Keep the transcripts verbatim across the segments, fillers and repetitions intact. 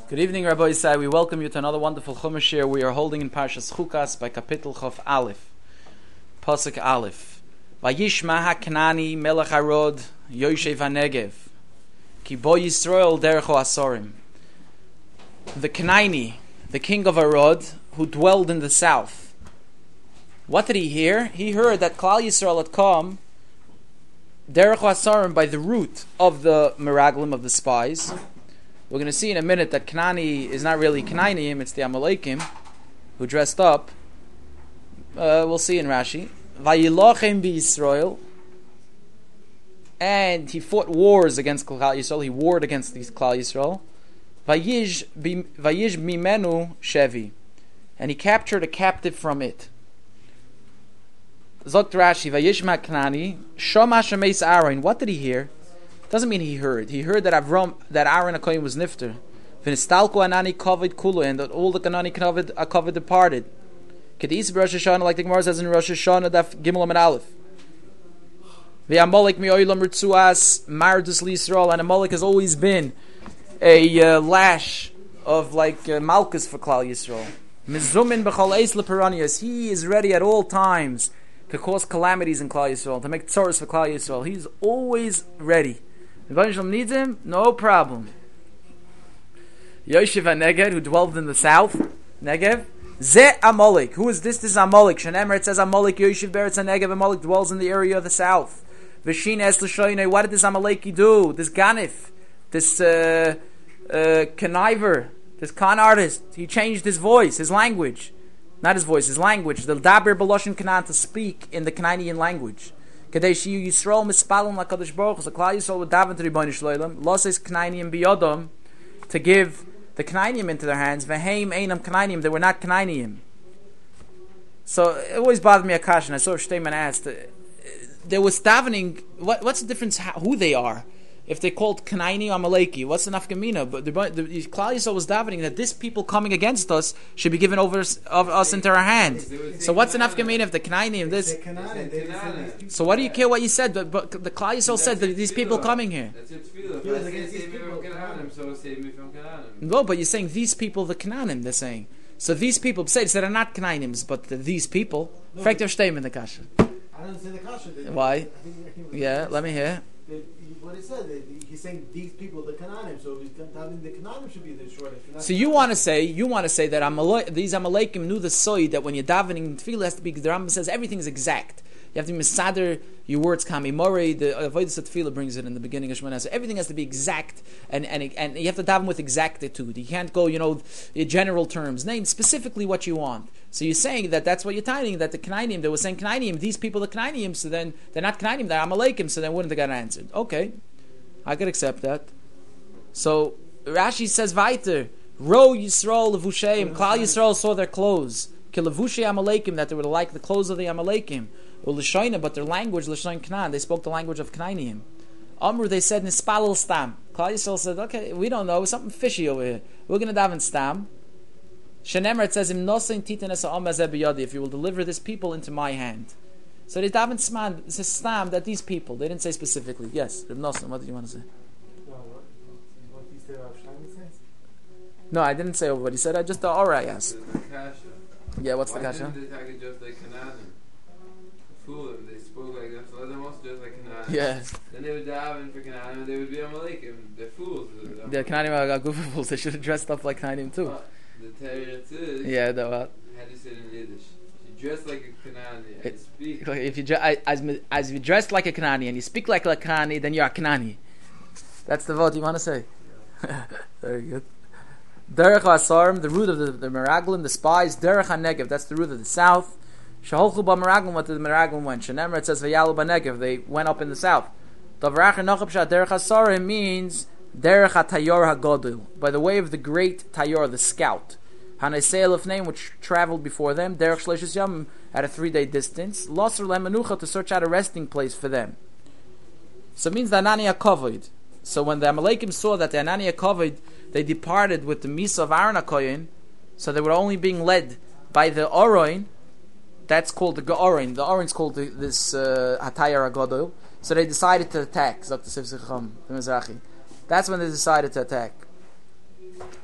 Good evening, Rabbi Isai. We welcome you to another wonderful Chumash here. We are holding in Parshas Chukas by Kapitel Chof Aleph, Pasuk Aleph. Vayishma ha-Kanani melech Arod Yoshev ha-Negev Ki bo Yisrael derech asorim. The Canaani, the king of Arod, who dwelled in the south. What did he hear? He heard that Klal Yisrael had come derech asorim by the route of the Meraglim, of the spies. We're going to see in a minute that Canaani is not really Canaaniim, it's the Amalekim who dressed up. Uh, we'll see in Rashi. Vayilochem b'Yisrael, and he fought wars against Klal Yisrael. He warred against these Klal Yisrael. Vayish mimenu shevi, and he captured a captive from it. Zokt Rashi, Vayishma Canaani shoma shemeis Aaron. What did he hear? Doesn't mean he heard. He heard that Avram, that Aaron HaKohen was nifter. V'nistalku anani kovid kulu, and that all the Kanani kovid kovid departed. Kedis b'Rosh Hashanah, like the Gemara says in Rosh Hashanah, Daf Gimel and Aleph. V'Amalek mi'olam ritzuas mardus liYisrael, and Amalek has always been a uh, lash of like uh, malchus for Klal Yisrael. Mizumin b'chol eis leperanias. He is ready at all times to cause calamities in Klal Yisrael, to make tzoros for Klal Yisrael. He's always ready. If Yisrael needs him, no problem. Yoshev ha-Negev, who dwelled in the south, Negev. Ze Amalek. Who is this? This is Amalek. Shenemer, it says Amalek, Yoshev beretz ha-Negev. Amalek dwells in the area of the south. V'shin es l'shoynei. What did this Amaleki do? This Ganif, this uh, uh, conniver, this con artist, he changed his voice, his language. Not his voice, his language. The Daber B'Loshen Canaan, to speak in the Canaanian language. Kadei shiyu Yisrael mispalim lakadosh baruch. So Klal Yisrael would daven to Ribono Shel Olam. Loses Canaaniim biyodom, to give the Canaaniim into their hands. V'heim einam Canaaniim. They were not Canaaniim. So it always bothered me a kashan. I saw a statement asked. Uh, there was davening. What, what's the difference? How, who they are? If they called Canaani or Amaleki, what's the nafkamina? But the, the, the Klal Yisrael was davening that this people coming against us should be given over of us into our hands. So what's the nafkamina if the Canaani this? So what do you care what you said? But, but the Klal Yisrael said that these people coming here. No, but you're saying these people, the Canaanim. They're saying so. These people say they're not Canaanims, but the, these people. Effective statement, the kasha. I don't say the kasha. Why? Yeah, let me hear. What he said, he's saying these people, the Canaanim, so he's telling the Canaanim should be the shortest. So you want to say, you want to say that Amalek, these Amalekim knew the soy that when you're davening, tefillah has to be, the Rambam says everything is exact. You have to be misader your words, kami mori. The avodas tefillah brings it in the beginning of Shemona. So everything has to be exact, and and and you have to daven with exactitude. You can't go, you know, in general terms. Name specifically what you want. So you're saying that that's what you're tying, that the Canaanim, they were saying Canaanim, these people are Canaanim, so then they're not Canaanim, they're Amalekim, so then wouldn't they got answered? Okay, I could accept that. So Rashi says weiter, Ro Yisrael levusheim, Klal Yisrael saw their clothes, ki levushe Amalekim, that they were like the clothes of the Amalekim, or l'shoyna, but their language, l'shoyn Canaan, they spoke the language of Canaanim. Amru, they said nispalel stam. Klal Yisrael said, okay, we don't know, something fishy over here. We're going to daven stam. Shenemer, it says, if you will deliver this people into my hand. So they daven sman, it says stam, that these people, they didn't say specifically. Yes, Reb Nosson, what did you want to say? No, what, what he said about Shlomo says? No, I didn't say what he said, I just the aura I asked. Yeah, what's Why the kasha? Didn't they take it just like Canaan? Fool them, they spoke like them, so let them also just like Canaan. Yeah. Then they would daven for Canaan, and they would be Amalekim. They're fools. The Canaanim are goofer fools, they should have dressed up like Canaanim too. But the Torah too. Yeah, the what? How do you say it in Yiddish? If you dress like a Canaani and speak. If you dre- as as you dress like a Canaani and you speak like a Canaani, then you're a Canaani. That's the vote you want to say. Very good. Derech Asarim, the root of the, the Meraglim, the spies. Derech HaNegev, that's the root of the south. Shaholchu B'Meraglim, what did the Meraglim went? Shenemer, it says Vayalu B'Negev, they went up in the south. Davarach Nochab Shah Derech Asarim means Derech HaTayor HaGodil, by the way of the great Tayor, the scout. Hanesei of name, which traveled before them. Derech Shleishis Yom, at a three-day distance. Loser Lemenucha, to search out a resting place for them. So it means the Anani HaKovid. So when the Amalekim saw that the Anani HaKovid, they departed with the Misa of Aaron HaKoyin, so they were only being led by the Oroin. That's called the Georin. The Orin's called the, this uh, Hatayar HaGodil. So they decided to attack. That's when they decided to attack.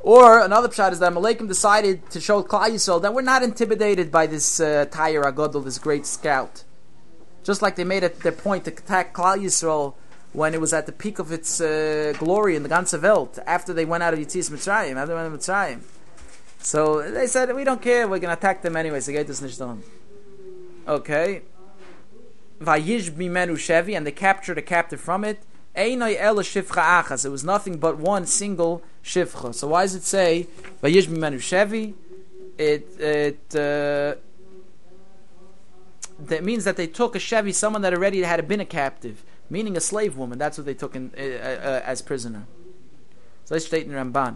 Or another pshat is that Amalekim decided to show Klal Yisrael that we're not intimidated by this uh, Tayyar Agadol, this great scout. Just like they made it their point to attack Klal Yisrael when it was at the peak of its uh, glory in the ganze Welt, after they went out of Yetzias Mitzrayim, after they went out of Mitzrayim. So they said, we don't care, we're going to attack them anyway, so get this nicht done. Okay. Vayish bimenu shevi, and they captured a captive from it. Einay el shifcha achas. It was nothing but one single shifcha. So why does it say vayish bimenu shevi? It it uh, that means that they took a shevi, someone that already had been a captive, meaning a slave woman. That's what they took in, uh, uh, as prisoner. So let's state in Ramban.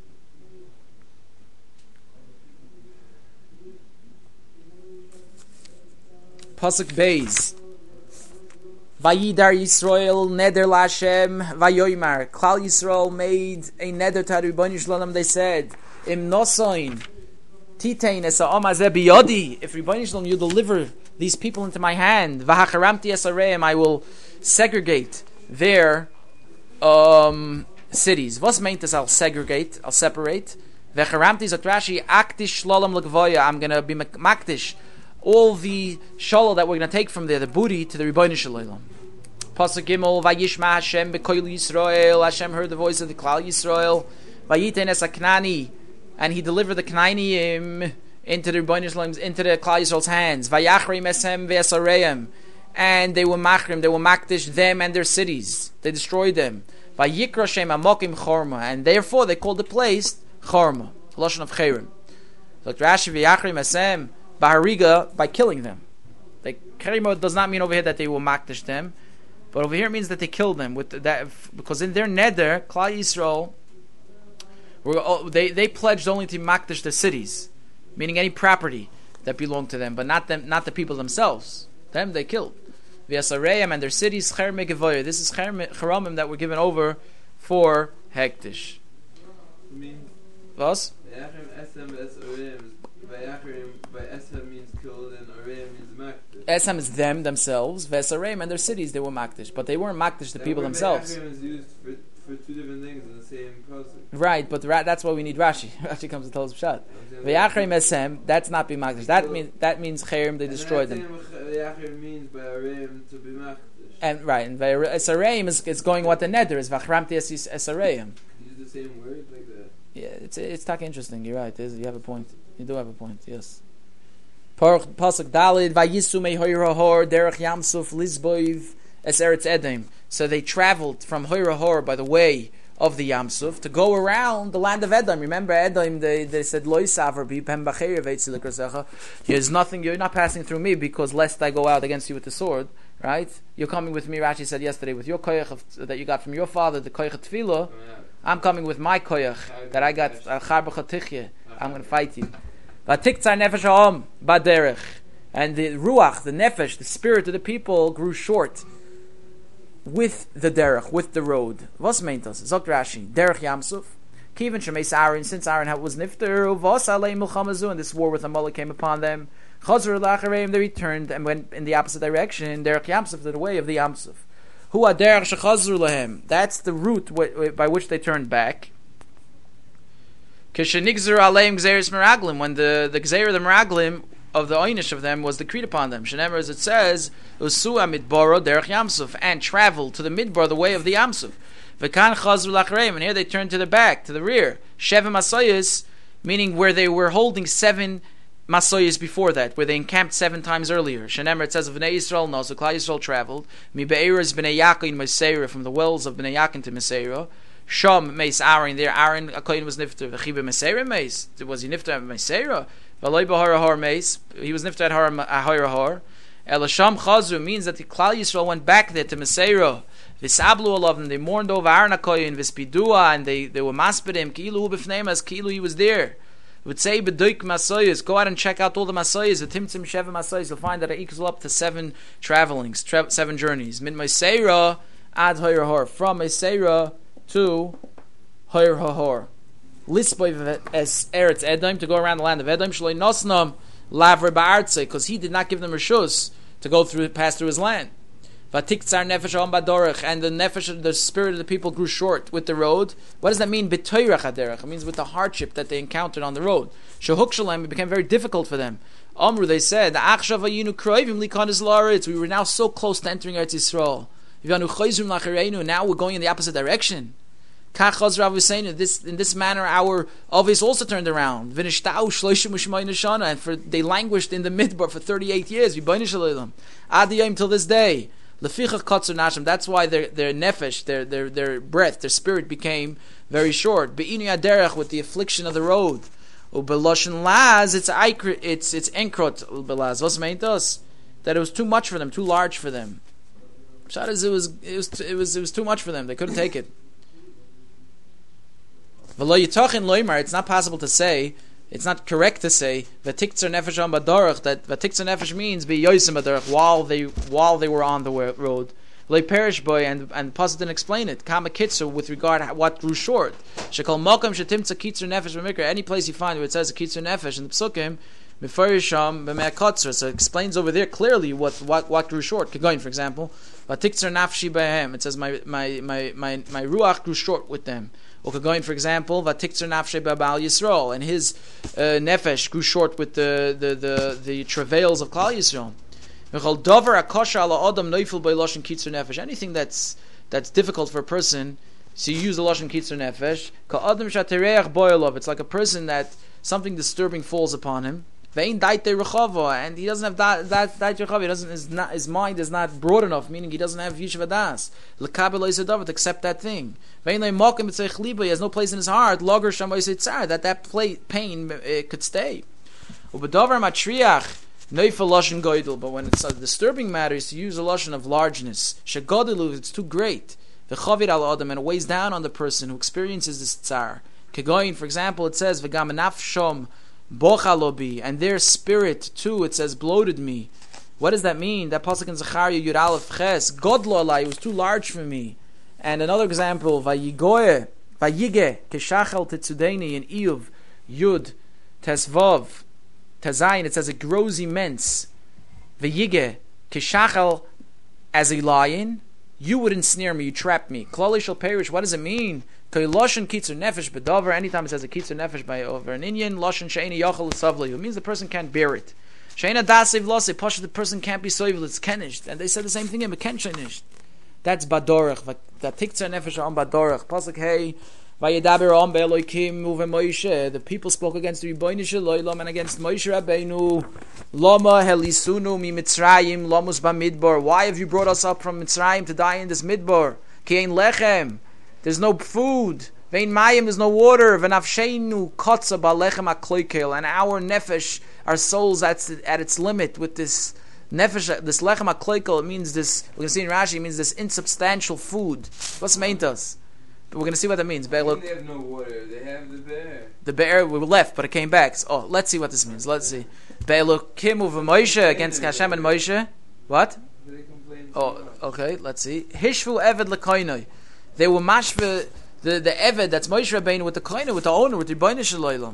Pasuk Beis. Vayidar Yisrael neder laHashem vayoymar. Klal Yisrael made a neder to Ribono Shel Olam. They said, Im nosoin titein es ha'am hazeh biyodi. If Ribono Shel Olam, you deliver these people into my hand, vahacharamti es hareim, I will segregate their um, cities. What's meant is I'll segregate, I'll separate. Vahacharamti zot Rashi aktish shlolam l'gvoya. I'm going to be maktish all the shalom that we're going to take from there, the booty, to the Ribono Shel Olam. Pasuk Gimel, Vayishma Hashem b'koil Yisrael. Hashem heard the voice of the Klal Yisrael. Vayiten es HaKnani, and he delivered the Knanim into the Ribono Shel Olam's, into the Klal Yisrael's hands. Vayachrim eshem ve'esareim, and they were machrim, they were makdish them and their cities. They destroyed them. Vayikra Shem Amokim Chorma, and therefore they called the place Chorma, Lashon of Cherem. So Rashi v'yachrim eshem Bahariga, by killing them. Like, Kerimo does not mean over here that they will makdish them, but over here it means that they killed them with that, because in their neder, Klal Yisrael, were, they they pledged only to makdish the cities, meaning any property that belonged to them, but not them, not the people themselves. Them they killed. V'yasareim and their cities cher megevoyer. This is cheramim that were given over for hektish. Was? By Eshem means killed and Areim means makdish. Eshem is them themselves. Vesareim and their cities, they were makdish, but they weren't makdish the that people word themselves. Eshem is used for, for two different things in the same process. Right, but ra- that's why we need Rashi. Rashi comes to tell us pshat. V'yachrim eshem, that's not be makdish. That means that means cherim, they destroyed them. V'yachrim means by Areim to be makdish. And right, and Esareim is, is going what the neder is. V'achramti Esareim. Use the same word like that. Yeah, it's it's tak interesting. You're right. You have a point. You do have a point. Yes. Pasuk Dalid Vayisu mei Hoyrahor derech Yamsuf Lizboiv es Eretz Edom. So they traveled from Hoyrahor by the way of the Yamsuf to go around the land of Edom. Remember Edom? They they said Lo Yisaver bi Pem Bacher Veitzilik Rasecha. There's nothing. You're not passing through me because lest I go out against you with the sword. Right? You're coming with me. Rashi said yesterday with your koyach of, that you got from your father, the koyach of tefillah. I'm coming with my koyach that I got. I'm going to fight you. And the ruach, the nefesh, the spirit of the people grew short with the derech, with the road. What's meant us? Zok Rashi, derech Yamsuf. Kivin shemeis Aaron, since Aaron was nifter, vos alei milchamazu, and this war with Amalek came upon them. Chazur lachareim, they returned and went in the opposite direction. Derech Yamsuf, the way of the Yamsuf. Hu aderech shechazur lahem. That's the route w- w- by which they turned back. Kishenigzer aleim gzeres meraglim, when the the gzeir the meraglim of the oynish of them was decreed upon them. Shenemer, as it says, usua midbaro derech Yamsuf, and traveled to the midbar, the way of the Yamsuf. V'kan chazur lachareim, and here they turned to the back, to the rear. Shevim masayis, meaning where they were holding seven Masoyas before that, where they encamped seven times earlier. Shenemer, it says of Bnei Yisrael, no, so Klal Yisrael traveled. Mi be'eres Bnei Yakin Meseira, from the wells of Bnei Yakin to Meseira. Shom meis Aaron, there Aaron Akoyin was nifter. V'chiba Meseira meis, was he nifter at Meseira? V'loi b'harahor meis, he was nifter at harahor. Elasham Chazru means that the Klal Yisrael went back there to Meseira. V'sablu alav, and they mourned over Aaron Akoyin, v'spidua, and they, they were maspedim, ki'ilu b'fneim, as ki'ilu he was there. Would say bedoik masoyas. Go out and check out all the masoyas. The timtzim sheva masoyas. You'll find that it equals up to seven travelings, tra- seven journeys. Min Meseira ad Hoyrahor, from Meseira to Hoyrahor. Lisboy as Eretz Edom, to go around the land of Edom. Shaloi nosnam lavre ba'artze, because he did not give them reshus to go through, pass through his land. Vatiktzar nefesh on badorach, and the nefesh, the spirit of the people grew short with the road. What does that mean? B'toyrach haderech. It means with the hardship that they encountered on the road. Shehuk shalem, it became very difficult for them. Amru, they said, Achshav hayinu kroivim likanis la'aretz. We were now so close to entering Eretz Yisrael. V'yanu chayzum lachareinu. Now we're going in the opposite direction. Kachaz Rav was saying, this in this manner our Avis also turned around. V'nishtau shloishim u'shmayim neshana, and for they languished in the midbar for thirty-eight years. V'bayne shalom adiyim till this day. Lefichach katzur nashim. That's why their their nefesh, their their their breath, their spirit became very short. Be'inu yaderech, with the affliction of the road. Ubeloshin laz, it's it's it's enkrot ubelaz. What's meant us? That it was too much for them, too large for them. Pshat is it was it was it was it was too much for them. They couldn't take it. It's not possible to say, it's not correct to say v'tiktzar nefesh on badarach, that v'tiktzar nefesh means be yosim badarach while they while they were on the road. Lay perish boy, and and Pasuk didn't explain it. Kama kitzer, with regard to what grew short. Shekol malkam shetimtza kitzer nefesh b'mikra. Any place you find where it says a kitzer nefesh in the psukim, mifarisham b'me'akotzer. So it explains over there clearly what what what grew short. Kegoin, for example, v'tiktzar nafshi b'hem. It says my my my my my ruach grew short with them. Or going, for example, Vatikzer nafshe b'Ba'al Yisrael, and his uh, nefesh grew short with the the the, the travails of Klal Yisrael. Anything that's that's difficult for a person, so you use the lashon kitzer nefesh. It's like a person that something disturbing falls upon him, and he doesn't have that that that he doesn't his, not, his mind is not broad enough, meaning he doesn't have yishuv das to accept that thing. He has no place in his heart that that play, pain uh, could stay. But when it's a disturbing matter, is to use a lashon of largeness. It's too great. And it weighs down on the person who experiences this tsar. Kegoin, for example, it says v'gam nafshom bochalobi, and their spirit too, it says, bloated me. What does that mean? That pasuk in Zechariah Yud Aleph Ches, Godlo alai, it was too large for me. And another example, Vayigoye, Vayige, Keshachal Tetzudeni in Iyuv Yud Tesvav Tezayin, it says it grows immense. Vayige, Keshachal, as a lion, you would ensnare me, you trap me. Klali shall perish, what does it mean? Loshen kitzer nefesh bedavar. Anytime it says a kitzer nefesh by over an Indian, loshen she'eni yachal l'savli. It means the person can't bear it. She'ena dasev lose. Pasha, the person can't be soivel. It's kenished. And they said the same thing in Meken she'nished. That's badorach. That tikzer nefesh on badorach. Pasuk hey, vayedaber on be'elokim uve Moshe. The people spoke against the Rebbeinu Shalom and against Moshe Rabbeinu. Lama helisunu mi Mitzrayim lamus b'midbar. Why have you brought us up from Mitzrayim to die in this midbar? Ki ein lechem. There's no food. Vein mayim, there's no water. V'nafsheinu kotza ba'lechem akloikel. And our nefesh, our souls, at at its limit with this nefesh, this lechem akloikel. It means this. We're going to see in Rashi. It means this insubstantial food. What's meant us? But we're going to see what that means. Be'er, look. They have no water. They have the bear. The bear, we were left, but it came back. So, oh, let's see what this means. Let's see. Be'elokim uve Moshe against Hashem and Moshe. What? Oh, okay. Let's see. Hishvu eved lekoinoi. They were mashve the the eved, that's Moshe Rabbeinu, with the koine, with the owner, with the Rebbeinu Shalom.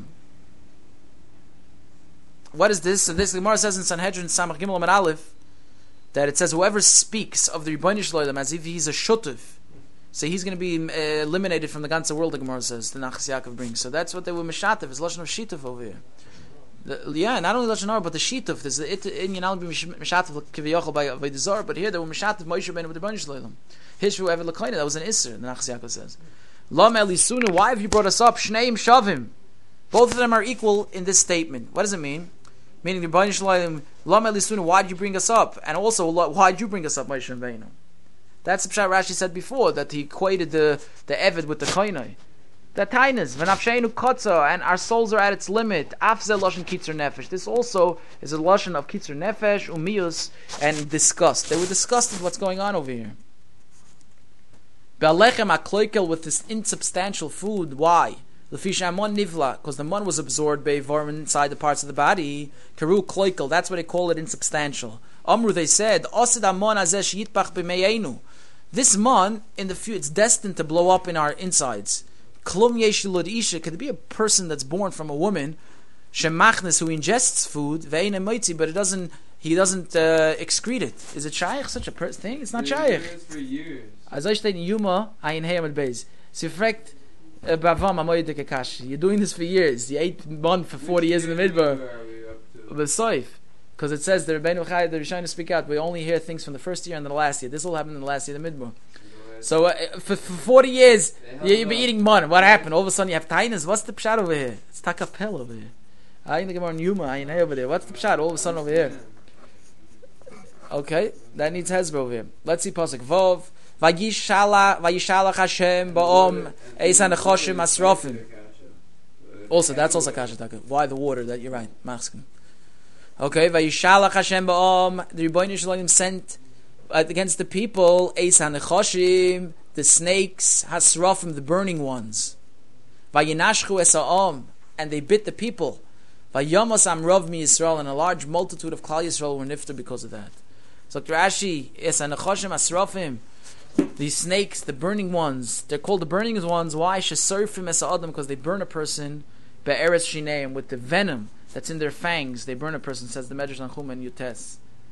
What is this? So this Gemara says in Sanhedrin Samach Gimel Amud Aleph that it says whoever speaks of the Rebbeinu Shalom as if he's a shutiv, so he's going to be uh, eliminated from the ganze world. The Gemara says the Nachas Yaakov brings. So that's what they were mishatev. It's lashon of shituf over here. The, yeah, not only lashon but the shituf. There's the Inyan Al be mishatev kiviyachol by by the Zohar, but here they were mishatev Moshe Rabbeinu with the Rebbeinu Shalom. Hishvu ever l'koine, that was an Isser, the Nachas Yaakov says. Lam elisunu, why have you brought us up? Shneim shavim. Both of them are equal in this statement. What does it mean? Meaning the Rebbeinu Shalom, Lam elisunu, why did you bring us up? And also, why did you bring us up, Moshe Rabbeinu? That's the Pshat Rashi said before, that he equated the, the Eved with the koine. The tainas, v'nafsheinu kotza, and our souls are at its limit. Afze loshen kitzer nefesh. This also is a loshen of kitzer nefesh, umiyus, and disgust. They were disgusted what's going on over here. Be'alechem akloikel, with this insubstantial food. Why? L'fisha amon nivla, because the mon was absorbed by vorm inside the parts of the body. Karu kloikel, that's why they call it insubstantial. Amru, they said, Osid amon azesh yitpach b'meyenu. This mon, in the future, it's destined to blow up in our insides. Klum yeshilud isha, could be a person that's born from a woman, shemachnes, who ingests food, ve'ena moitzi, but it doesn't he doesn't uh, excrete it. Is it shaykh, such a per- thing? It's not They're shaykh. doing this for years. Also steht in Yuma, ein Hayam Beis. Sie fragt, uh, Bavam, Amoy de Kakash. You're doing this for years. You ate one for forty years in the midbar. Where are we up to? But Soif. Because it says, the Rebbeinu Chai, the Rishayim speak out, we only hear things from the first year and the last year. This all happened in the last year, the midbar. So uh, for, for forty years, you, you've been eating mun. What happened? All of a sudden you have tainas. What's the pshat over here? It's takapel over here. I ain't more Yuma. I ain't over there. What's the pshat? All of a sudden over here. Okay, that needs hezbollah over here. Let's see pasuk Vov. Vayishala Vayishalach Hashem ba'om Eisan Nechoshim Asrofim. Also, that's also kasha taka. Why the water? That you're right. Masking. Okay, Vayishalach Hashem ba'om. The Rebbeinu Shalom sent uh, against the people Eisan Nechoshim, the snakes, Hasrofim, the burning ones. Vayinashchu Esa'om, and they bit the people. Vayamos Amrov mi Yisrael, and a large multitude of Klal Yisrael were nifter because of that. So Rashi, Eisan Nechoshim Asrofim. These snakes, the burning ones, they're called the burning ones. Why? Shesurfim es adam, because they burn a person be'eretz shineim, with the venom that's in their fangs. They burn a person, says the Medrash Tanchum and Yutes.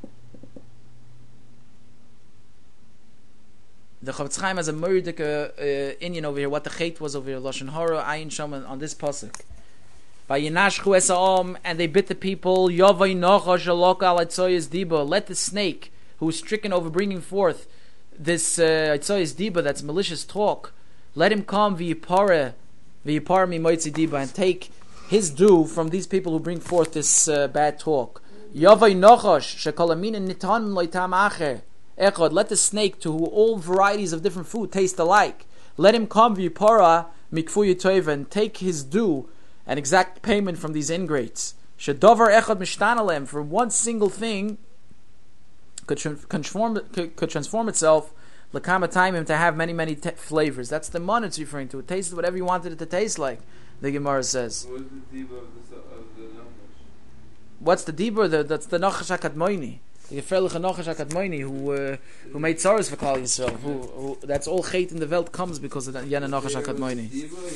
The Chavetz Chaim has a murdik uh, Indian over here. What the chait was over here, Lashon Hara, Ayin Shaman on this pasuk. Vayinashchu es ha'am, and they bit the people. Yavay nachash alok al atzoyes diba. Let the snake who was stricken over bringing forth this uh, Itzoyes Diba, that's malicious talk, let him come v'yipare v'yipare mi moitzi Diba, and take his due from these people who bring forth this uh, bad talk. Yavai nochosh shekolamin nitan loitam acher echad. Let the snake, to who all varieties of different food taste alike, let him come v'yipara mikfu yitoiv, and take his due and exact payment from these ingrates. Shedavar echad mishtanalem, for one single thing could transform could, could transform itself l'kama taimim, to have many many te- flavors. That's the mun it's referring to. It tasted whatever you wanted it to taste like. The Gemara says. What was the diba of the of the nachash? What's the diba? The, that's the nachash hakadmoini. The gefährliche nachash hakadmoini who uh, who made tzaras for Klal Yisrael. Who, who that's all chait in the world comes because of that yena nachash hakadmoini.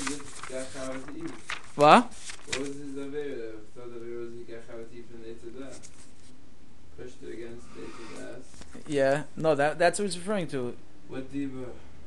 What? What was his avera? I thought avera was he gachavati from Eitzadah. Pushed it against Eitzadah. Yeah, no, that that's what it's referring to. What diba?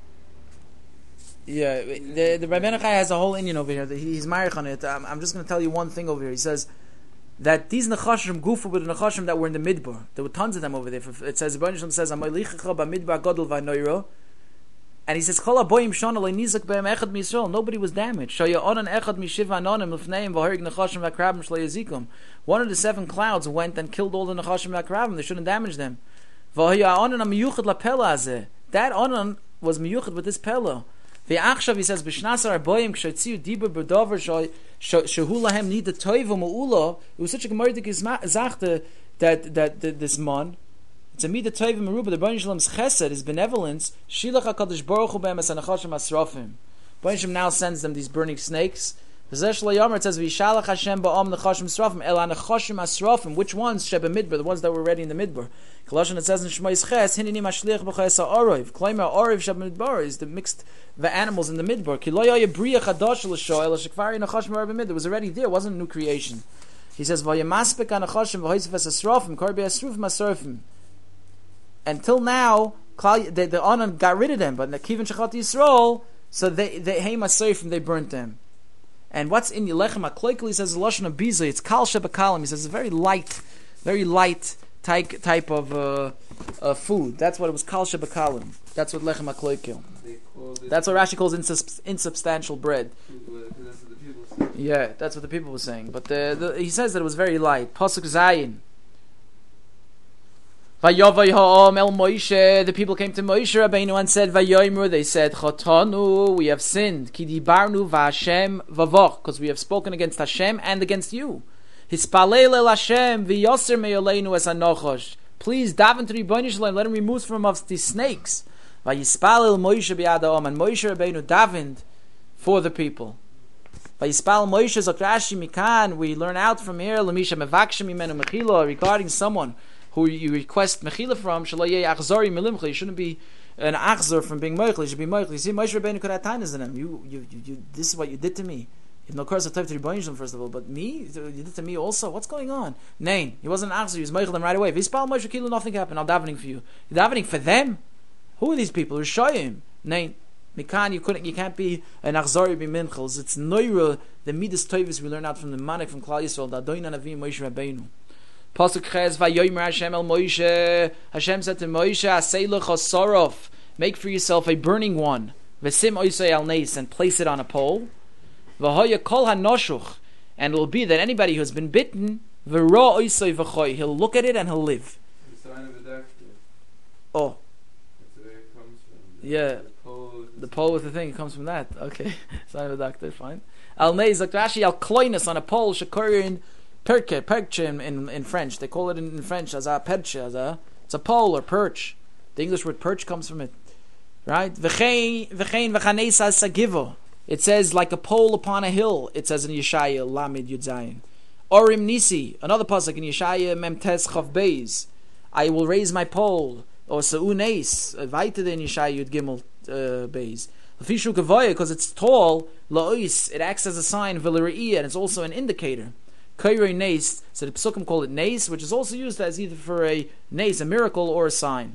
Yeah, the the Rabbeinu Chai has a whole Indian over here. He's marich on it. I'm, I'm just going to tell you one thing over here. He says that these nechashim gufu with the nechashim that were in the midbar. There were tons of them over there. It says the Rebbeinu says Amaylichecha b'midbar gadol v'noiro, and he says Kol haboyim shana le'nizak be'em echad miYisrael. Nobody was damaged. Shaya onan echad mishiva anonim l'fneim v'harig nechashim v'akrabim shleyazikum. One of the seven clouds went and killed all the nechashim v'akrabim. They shouldn't damage them. V'haya onan amiyuchad lapela azeh. That onan was miyuchad with this pella. The Achshav, he says, B'shnasar arboyim k'shaytziu diber b'dover shehu lahem nida toivu ma'ula. It was such a gemordik zachte that that this man, it's a mida toivu meruba. The Rebbeinu Shalom's chesed, his benevolence, shilach hakadosh baruch hu be'em es hanachashim asrofim. Rebbeinu Shalom now sends them these burning snakes. It says V'yishalach Hashem ba'am nechashim asrofim el hanachashim asrofim. Which ones? Sheba midbar, the ones that were already in the midbar. Colossians, it says in Shmois Ches, Hinini mashliach b'chayes ha'orov. Kloimer orov sheba midbar is the mixed the animals in the midbar. Ki lo yaya bria chadash l'shoel l'shekvari nechashim arba midbar. It was already there. It wasn't a new creation. He says V'yamaspek hanachashim v'hoisef es asrofim korbi asrufim asrofim. Until now, the the Onan got rid of them, but Kivin Shechat Yisrael, so they they hey masrofim, they burnt them. And what's in Yelechem HaKloikel, he says, Lashon HaBizah, it's Kal Shebakalim. He says, it's very light, very light type, type of uh, uh, food. That's what it was, Kal Shebakalim. That's what Lechem HaKloikel. That's what Rashi calls insubs- insubstantial bread. That's what the people say. Yeah, that's what the people were saying. But the, the, he says that it was very light. Pasuk Zayin. Vayovay ha'om el Moshe. The people came to Moshe Rabbeinu and said, Vayoymru. They said, Chotanu, we have sinned. Ki dibarnu v'Hashem v'voch, because we have spoken against Hashem and against you. Hispalel el Hashem v'yoser me'oleinu es hanochosh. Please daven to Rebbeinu Shalom, let him remove from us these snakes. Vayispalel Moshe b'yad ha'om, and Moshe Rabbeinu davened for the people. Vayispal Moshe zokrashi mikan. We learn out from here, L'misha mevakshim imenu mechila, regarding someone who you request mechila from, shalayeh achzori milimcha. You shouldn't be an achzor from being meichel. You should be meichel. You see, Moshe Rabbeinu could have tainas in him. You, you, you, you, this is what you did to me. No curse of type to Rebbeinu first of all, but me, you did to me also. What's going on? Nein, he wasn't an achzer. He was meichel them right away. V'yispal Moshe Kilu, nothing happened. I'm davening for you. You're davening for them. Who are these people? You're shayim. Nein, mikan you couldn't. You can't be an achzari b'minchels. It's noira the midas toivus we learn out from the manik from Klal Yisrael. Da doina navim Moshe Rabbeinu. Pasuk ches vayomer Hashem el Moshe. Hashem said to Moshe, Aseilach hasorof. Make for yourself a burning one. V'sim oisay al neis and place it on a pole. V'hoya kol hanoshuch, and it will be that anybody who has been bitten, v'ra oisay v'choy, he'll look at it and he'll live. The sign of a doctor. Oh, That's where it comes from. yeah, The pole. the pole with the thing comes from that. Okay, sign of a doctor, fine. Al neiz, like Rashi, al kloinus on a pole, shekorin perche, perche in, in in French. They call it in, in French as a perche, as a it's a pole or perch. The English word perch comes from it, right? V'chein v'chein v'chaneisa sagivo. It says like a pole upon a hill. It says in Yeshaya Lamed Yud Zayin. Orim Nisi, another pasuk in Yeshaya Memtes Chav Beis. I will raise my pole. Or Seuneis, weiter in Yeshaya Yud Gimel uh, Beis. Lefishu Kavoya, because it's tall. Laois, it acts as a sign. V'lereiyah, and it's also an indicator. Kairei Neis, so the psukim call it Neis, which is also used as either for a Neis, a miracle, or a sign.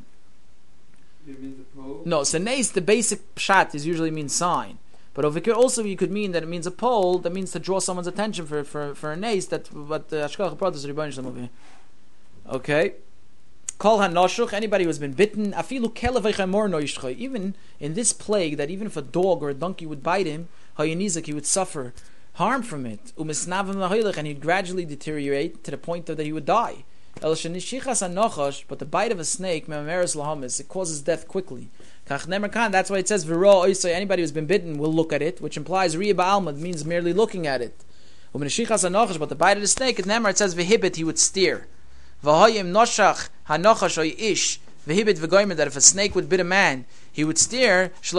You mean the pole? No, so Neis, the basic pshat is usually means sign. But over here also you could mean that it means a pole, that means to draw someone's attention for for, for a nace, that what the Ashkach brought us Rebbeinu over here. Okay. Kol hanoshuch, anybody who has been bitten, afilu kelevei mor noishchay, even in this plague, that even if a dog or a donkey would bite him, hayinizak, he would suffer harm from it. Umisnavim lahoylech, and he'd gradually deteriorate to the point that he would die. El shenishichas hanochash, but the bite of a snake, memeres lahamis, it causes death quickly. That's why it says anybody who's been bitten will look at it, which implies Riya Ba'alma means merely looking at it. But the bite of the snake, it says v'hibit, he would steer. V'hoyim noshach hanochash oy ish v'hibit v'goyim, that if a snake would bit a man, he would steer. Because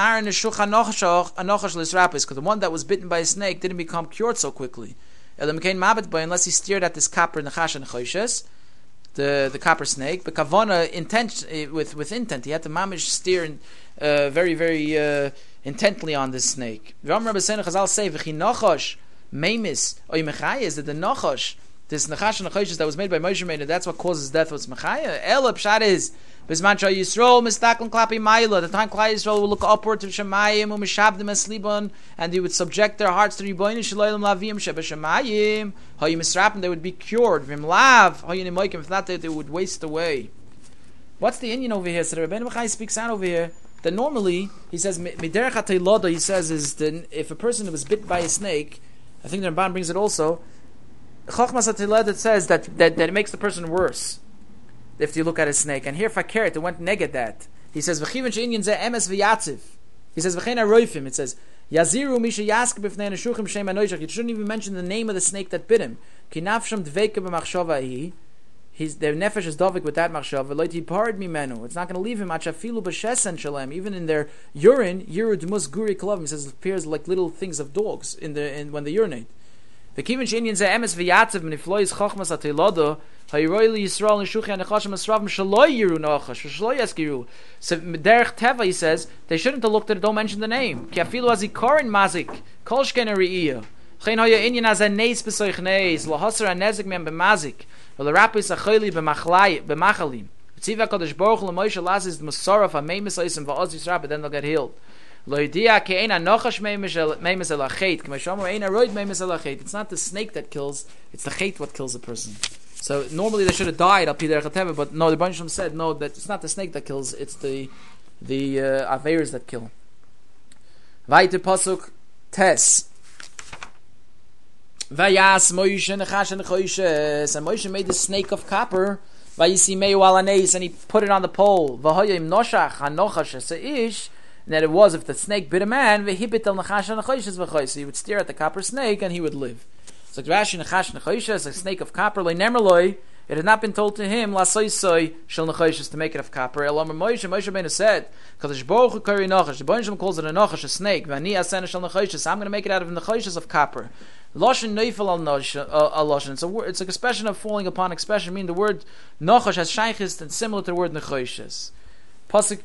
the one that was bitten by a snake didn't become cured so quickly. Unless he steered at this copper nechash and choishes. The the copper snake, but kavana intent with with intent. He had to mamish steer in, uh, very very uh, intently on this snake. Ram Rabbi Seinu Chazal say v'chinochosh meimis oy mechaya, is that the nochosh, this nechash and nechoshes that was made by Moshe Rabbeinu, that's what causes death. What's mechaya? Ela pshat is bisman shal Yisrael mistakon klapi ma'ila. The time Klal Yisrael will look upward to Shemayim u'mishabdim eslibon, and they would subject their hearts to Rebbeinu Shalom lavim sheba Shemayim. Hayu misrapim, they would be cured. Vim lav hayu nimoikim. If not, they, they would waste away. What's the Indian over here? So the Rebbeinu B'chai speaks out over here that normally he says miderech hateiloda. He says is that if a person was bit by a snake, I think the Ramban brings it also. Chachmas hateiloda says that, that that it makes the person worse if you look at a snake. And here fakeret, it went negate that. He says v'chivin she'inyan ze emes v'yatziv. He says v'chein aroifim. It says yaziru misha yask b'fnei neshuchim shem anoishach. You shouldn't even mention the name of the snake that bit him. Ki nafsham dveika b'machshava hi. His their nefesh is dovik with that machshava. Loit hipared mimenu. It's not going to leave him. Achafilu b'shesen shalem. Even in their urine, yiru dmus guri kalavim. He says it appears like little things of dogs in the in when they urinate. V'kivin she'inyan ze emes v'yatziv m'niflois chachmas ateilodo. So derech teva, he says they shouldn't have looked at it. Don't mention the name. Ki afilu azikarin mazik kol shkena reiyah. Chen haya inyan as a neis b'soich neis lahasar anezik mem b'mazik v'lerapis achayli b'machlai b'machalim. V'tziva kadosh baruch l'moishe lazis d'musaraf ha'meimis oisim v'oz yisra, but then they'll get healed. Loidia ki ein anochash meimis elachet k'mashomer ein aroid meimis elachet. It's not the snake that kills; it's the chet what kills a person. So normally they should have died al pider chateva, but no, the Rebbeinu Shalom said no, that it's not the snake that kills; it's the the uh, aveiros that kill. Vaite pasuk tes. Vayas Moshe nechash and choishes, and Moshe made the snake of copper. Vayisi meiu alaneis, and he put it on the pole. V'hoyim noshach hanochash seish, and that it was if the snake bit a man, v'hibit al nechash and choishes v'chois. He would stare at the copper snake and he would live. So Rashi nechash nechoshes, a snake of copper. Loy nemerloy, it had not been told to him lasoisoi shel nechoshes to make it of copper. Elamar Moshe, Moshe Rabbeinu said, Kadosh Baruch Hu kari nachash. The Rebbeinu Shalom calls it a nachash, a snake. V'ani asena shel nechoshes. I'm going to make it out of nechoshes of copper. Loshen neifel al loshen. It's a word. It's an expression of falling upon expression. Meaning the word nachash has shaykhis and similar to the word nechoshes. Pasuk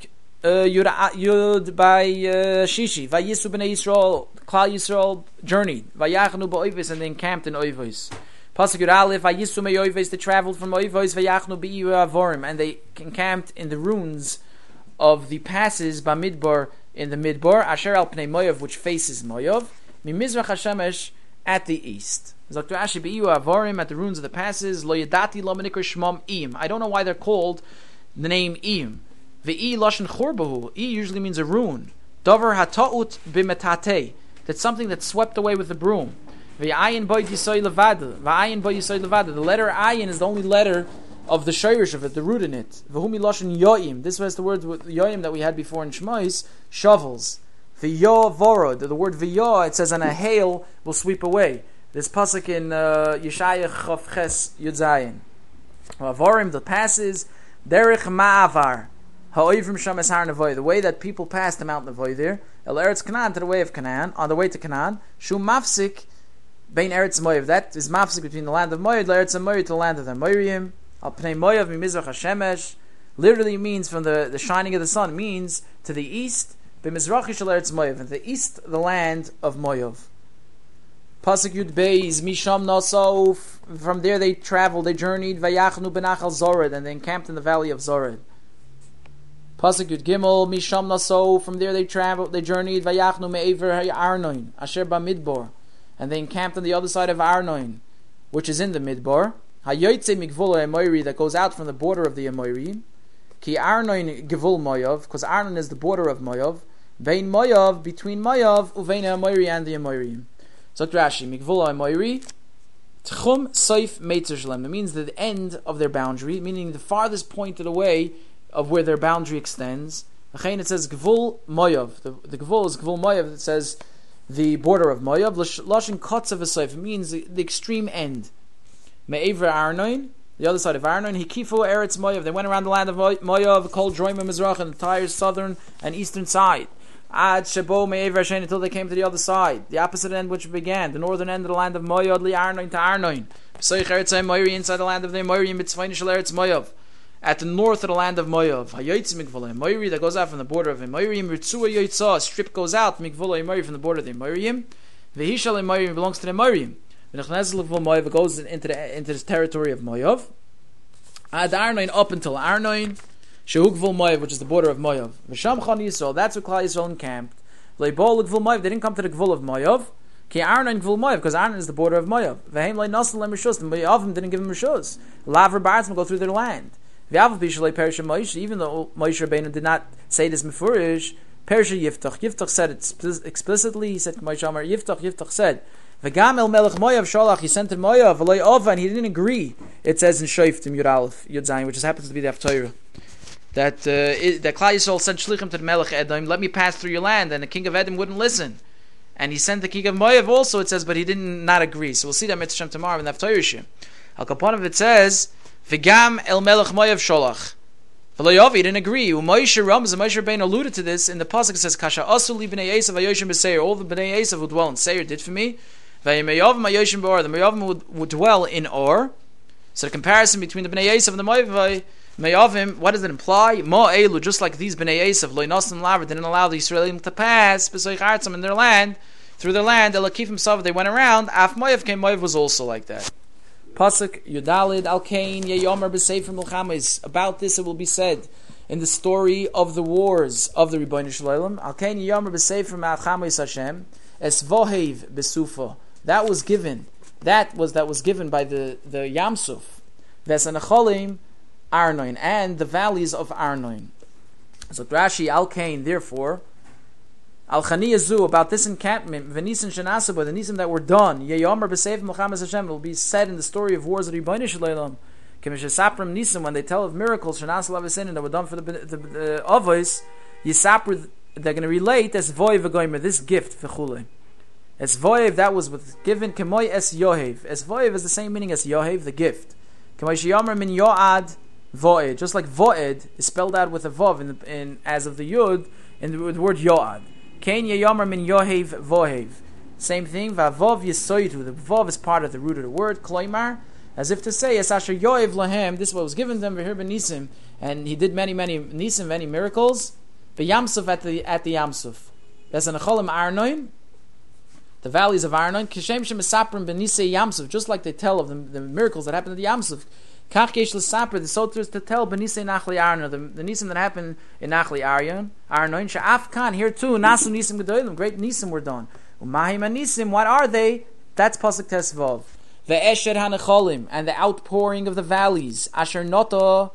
uh, Yud, Yud by uh, Shishi. Vayisu b'nei Yisrael, Klal Yisrael journeyed. Vayachnu ba'oivis, and they encamped in Oivos. Pasuk Yud Aleph, Vayisu me Oivos, they traveled from Oivos, Vayachnu b'iyu avorim, and they encamped in the ruins of the passes Bamidbar in the Midbar, Asher al Pnei Moav, which faces Moav, Mimizrach HaShemesh, at the east. Doctor Ashi b'iyu avorim, at the ruins of the passes, Lo yadati lo menikra shmam Iyim. I don't know why they're called the name Iyim. Ve'i lashon churbahu. I usually means a ruin. Davar hata'ut b'metatei. That's something that's swept away with the broom. Ve'ayin bo yisoy levada. Ve'ayin bo yisoy levada. The letter ayin is the only letter of the shayrish of it, the root in it. V'humi lashon yoim. This was the word yoim that we had before in Shmois. Shovels. V'yo vorod. The word v'yo, it says, and a hail will sweep away. This pasuk in uh, Yeshaya Chav Ches Yud Zayin. Avorim, the passes. Derech ma'avar. Ha'oivrim shames har nevoy, the way that people passed the Mount Nevoy there, el Eretz Canaan, to the way of Canaan, on the way to Canaan, shu mafsik bein Eretz Moav, that is mafsik between the land of Moav, Eretz Moav, to the land of the Moarim, al pnei Moav mimizrach hashemesh, literally means from the, the shining of the sun, means to the east, b'mizrachi shel Eretz Moav, and the east, the land of Moav. Pasuk Yud Beis, Misham Naso, from there they traveled, they journeyed, vayachnu benachal Zored, and they encamped in the valley of Zored. Pasuk Yud Gimel, Misham Naso, from there they traveled, they journeyed, Vayachnu me'ever Arnoin, Asher ba'midbar, and they encamped on the other side of Arnoin, which is in the Midbar. Hayoytze mikvul Emoiri, that goes out from the border of the Emoiri. Ki Arnoin givul Moav, because Arnoin is the border of Moav. Vein Moav, between Moav, uvein Emoiri and the Emoiri. So Rashi, mikvul Emoiri, Tchum Seif Meitzer Shalem. It means the end of their boundary, meaning the farthest point of the way of where their boundary extends. It says Gvul Moav. The, the Gvul is Gvul Moav. It says the border of Moav. Lashon Kotzav Esayf. It means the, the extreme end. Me'ever Arnoin, the other side of Arnoin. Hikifu Eretz Moav. They went around the land of Moav, called Droim Mizrach, and the entire southern and eastern side. Ad Shebo Me'ever Hashen, until they came to the other side, the opposite end which began, the northern end of the land of Moav, Li Arnoin to Arnoin. P'soich Eretz Moav, inside the land of the Moav, Mitzvayne Shel Eretz Moav, at the north of the land of Moav. Hayoytz mikvul Emoiri, that goes out from the border of Emorim. Ritzua yoytza, a strip goes out mikvul Emoiri from the border of the Emorim. Vehishal Emorim belongs to the Emorim. V'nechnez l'vul Moav, it goes into the into the territory of Moav. Ad Arnoin, up until Arnoin, shehu gvul Moav, which is the border of Moav. V'sham Chan Yisrael, that's where Klal Yisrael encamped. Leibol gvul Moav, they didn't come to the gvul of Moav. Ki Arnoin gvul Moav, because Arnoin is the border of Moav. V'heim le nasel le mishus, the Moavim didn't give him mishus. Lavra ba'atzim go through their land. Even though Moshe Rabbeinu did not say this mefurish, Persha Yiftach. Yiftach said it explicitly. He said, Moshe Amar Yiftach. Yiftach said, "V'gam el Melech Moav shalach." He sent to Moav v'loy ova, and he didn't agree. It says in Shoftim Yud Aleph Yud Zayin, which just happens to be the Haftorah, that uh, it, that Klal Yisrael sent shlichim to the Melech Edom. Let me pass through your land, and the king of Edom wouldn't listen. And he sent the king of Moav also. It says, but he did not agree. So we'll see that Mitzvah tomorrow in the Haftorah. Al Kaponov it says. V'gam el Melech Moav sholach. V'lo he didn't agree. U'Moshe Rams, and Moshe Rabbeinu alluded to this in the pasuk. It says, "Kasha asu li b'nei Esav hayoshim b'seir." All the b'nei Esav who dwell in Seir did for me. V'yimeyavim hayoshim b'or. The Meyavim would, would dwell in Or. So the comparison between the b'nei Esav and the Meyavim, what does it imply? Ma elu, just like these b'nei Esav, lo nasan laver, didn't allow the Yisraelim to pass b'soich artzam in their land, through their land. Elakif himself, they went around. Af Moav came. Moav was also like that. Pasuk Yudalid Al Kain Yeyomer B'Sefer Milchamis. About this it will be said in the story of the wars of the Rebbeinu Shalom. Al Kain Yeyomer B'Sefer Milchamis Hashem Es Vohev B'Sufa. That was given. That was that was given by the the Yamsuf. Vesanacholim Arnoin, and the valleys of Arnoin. So Rashi Al Kain, therefore. Al Chaniyazu, about this encampment, Venisim Shanasaba, the Nisim that were done, Yeyomer B'Seif Muhammad Hashem, will be said in the story of wars of Rebbeinu Shalom. Kemishasapram Nisim, when they tell of miracles, Shanas Lavasinin, that were done for the, the, the Avos, Yisapr, they're going to relate as Voyev V'Goymer, this gift, V'chule. As Voyev, that was with, given, Kemoy Es Yohev. As Voyev is the same meaning as Yohev, the gift. Kemoy Sheyomer Min Yoad Voed. Just like Voed is spelled out with a Vov in, the, in as of the Yud, in the, the word Yoad. Kain Yeyomer Min Yohev Vohev. Same thing. Vavov Yisoidu. The Vav is part of the root of the word. Kloimar, as if to say, Es Asher Yohev Lahem. This is what was given to them. V'hir Ben Nisim, and he did many, many Nisim, many miracles. The Yamsuf at the at the Yamsuf. There's an Acholim Arnoin, the valleys of Arnoin. Kishem Shem Esaprim Benisei Yamsuf, just like they tell of the, the miracles that happened at the Yamsuf. Kach Yesh L'Sapr, the Soters to tell Benisei Nachli Arnoin, the, the Nisim that happened in Nachli Arnoin. Arnoin She'af Kan, here too, Nasu Nisim Gedolim, great Nisim were done. Umahim Nisim, what are they? That's Pasuk Tesvav. The Esher Hanecholim, and the outpouring of the valleys. Asher Nota,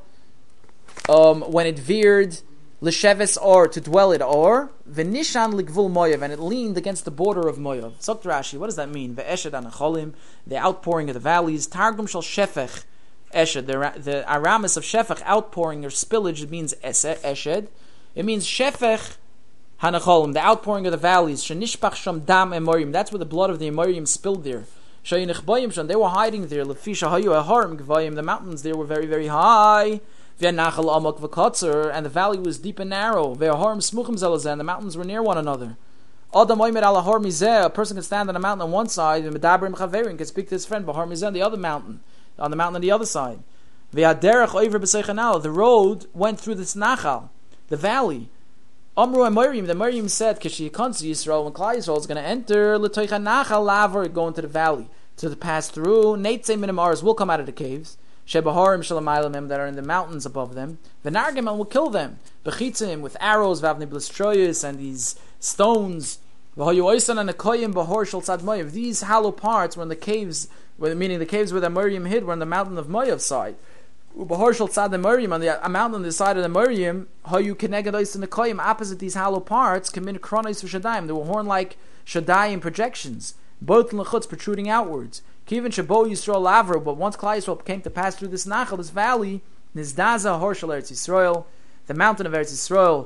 um, when it veered, L'Sheves Or, to dwell at Or, V'nishan L'Gvul Moyav, and it leaned against the border of Moyav. Sokt Rashi, what does that mean? The Esher Hanecholim, the outpouring of the valleys. Targum Shal Shefech, Eshed, the, the Aramis of Shefech, outpouring or spillage, it means Eshed. It means Shefech Hanecholim, the outpouring of the valleys. Shenishpach Sham Dam Emorim, that's where the blood of the Emorim spilled there. Shayinich Bayim Sham, they were hiding there. Lefisha Hayu Aharim Gvayim, the mountains there were very, very high. V'nachal Amok V'kotzer, and the valley was deep and narrow. V'aharim Smuchim Zelazeh, and the mountains were near one another. Adam Oymed Al Ahor Mizeh, a person can stand on a mountain on one side, and Medabrim Chaverin can speak to his friend Bahar Mizeh on the other mountain, on the mountain on the other side. V'aderech Oiver B'Seichanal, the road went through this Nachal, the valley. Amru and Miriam, the Miriam said, Kishi Yikonsi Yisrael, when Klal Yisrael is going to enter, L'toicha Nachal Laver, go into the valley, to pass through. Neitzei Minim Ars will come out of the caves. Shebaharim Shalamaylamim, that are in the mountains above them. V'nargim, and will kill them. Bechitzim, with arrows, Vavni Blistroyus, and these stones. V'hoyu Oisan and Akoyim Bahor Shal Tzad Moyav. These hollow parts were in the caves, meaning the caves where the Miriam hid, were on the mountain of Moyav's side. Bahor Shal Tzad Miriam, on the mountain on the side of the Miriam, Hoyu Keneged Oisan Akoyim, opposite these hollow parts, Kamin Kronos Shadayim. They were horn-like Shadayim projections, both lechutz protruding outwards. Kivin Shabo Yisrael Lavro, but once Klal Yisrael came to pass through this Nachal, this valley, Nizdaza Horshal Eretz Yisrael, the mountain of Eretz Yisrael,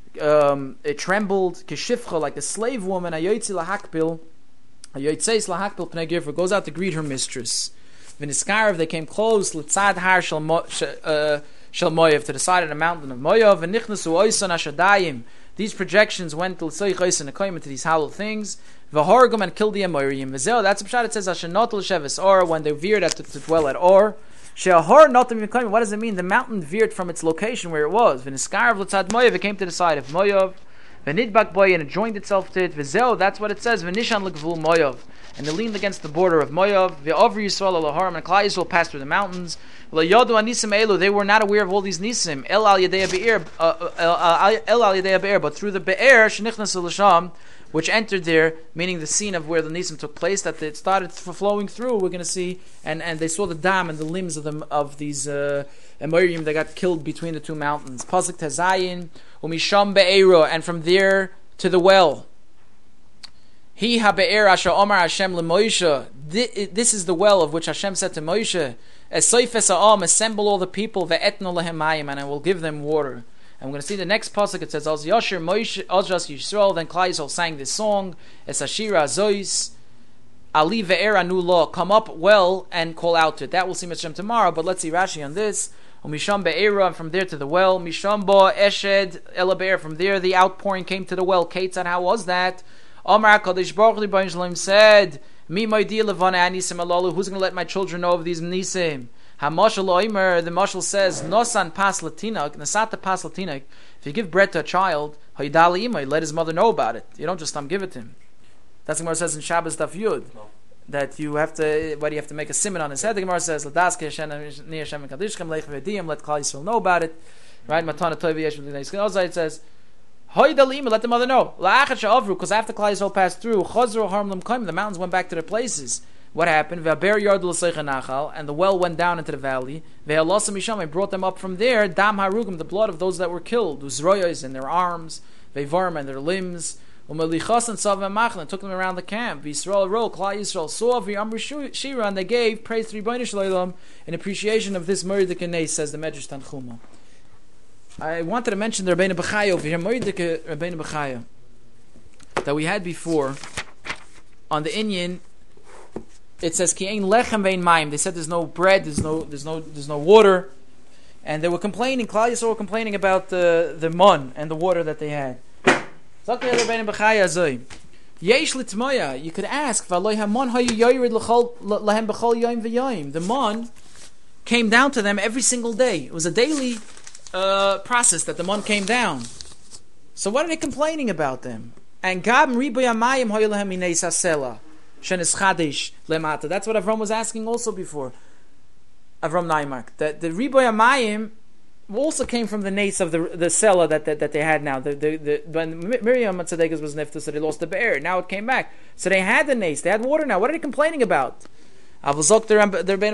um, it trembled, Kishifcha, like a slave woman, Ayoytzi Lahakpil, Ayoytzeis Lahakpil Pnei Gifra, goes out to greet her mistress. V'niskarav, they came close, L'tzad Har Shel Moyav, to the side of the mountain of Moyav, V'nichnasu Oisan Ashadayim. These projections went to L'tzoich Oisan Akoyim, into these hollow things. V'horgum, and killed the Amorim. V'zeo, that's a pshat. It says Ashenot l'sheves Or, when they veered at to, to dwell at Or. She'ahor notam yikoyim. What does it mean? The mountain veered from its location where it was. V'niskarav l'tzad Moyav, it came to the side of Moyav. V'nidbak boy, and it joined itself to it. V'zeo, that's what it says. V'nishan l'gvul Moyav, and they leaned against the border of Moyav. V'over Yisrael al-Aharim, and Klal Yisrael passed through the mountains. V'layadu anisim elu, they were not aware of all these nisim. El al yadei be'er, el al yadei be'er, but through the be'er shenichnas l'sham, which entered there, meaning the scene of where the nisim took place, that it started flowing through. We're going to see, and, and they saw the dam and the limbs of them of these uh, Amorim that got killed between the two mountains. Pasuk Tezayin, umisham be'ero, and from there to the well. He ha be'er asher omar Hashem leMoshe. This is the well of which Hashem said to Moshe, "Esoifes ha'am, assemble all the people, ve'etno lehem mayim, and I will give them water." And we're going to see the next pasuk. It says, "Az Yasher Moshe, Azras Yisrael." Then Klal Yisrael sang this song, "Es Ashira Azois, Ali ve'er anu lo." Come up well and call out to it. That we'll see Hashem tomorrow. But let's see Rashi on this. Umisham be'era, and from there to the well. Misham ba eshed elaber. From there the outpouring came to the well. Ketzad, how was that? Amar Kadosh Baruch Hu B'Yin Shalom said, "Mi moidi levana anisim alalu." Who's going to let my children know of these nisim? Hamashal Oimer, the Mashal says, Nosan pas latinak, Nasata pas latinak. If you give bread to a child, Haydali imay, let his mother know about it. You don't just um, give it to him. That's what the Gemara says in Shabbos Daf Yud. No. That you have to, what do you have to make a simon on his head? The Gemara says, Ladaske Hashem ni Hashem kadishkem leich v'ediyim, let Klal Yisrael know about it. Right? Matana toiv yesh v'dinei skazai, it says, Haydali imay, let the mother know. La'achat she'avru, because after Klal Yisrael passed through, Chazru harm lam kaim, the mountains went back to their places. What happened? And the well went down into the valley. I brought them up from there. Dam harugim, the blood of those that were killed. Uzroyos in their arms, vevarm and their limbs. And took them around the camp. Yisrael ro, Klal Yisrael saw v'amru shira, and they gave praise to Rebbeinu Shalom in appreciation of this Mordecai Kanei, says the Medrash Tanchuma. I wanted to mention the Rebbeinu Bechaya over here, Mordecai Rebbeinu Bechaya, that we had before on the Inyan. It says ki ein lechem vein mayim. They said there's no bread, there's no, there's no, there's no water, and they were complaining. Klal Yisrael were complaining about the the mun and the water that they had. You could ask, the mun came down to them every single day. It was a daily uh, process that the mun came down. So what are they complaining about them? And Gab Riboy Amayim Hoyelahem Mineis Hasela Shenis Chadish Lemata. That's what Avram was asking also before. Avram Naimark. That the Riboy Amayim also came from the nates of the the Sela that, that that they had now. The the, the when Miriam Tzaddikas was nifta, so they lost the bear. Now it came back. So they had the nates. They had water now. What are they complaining about? This was their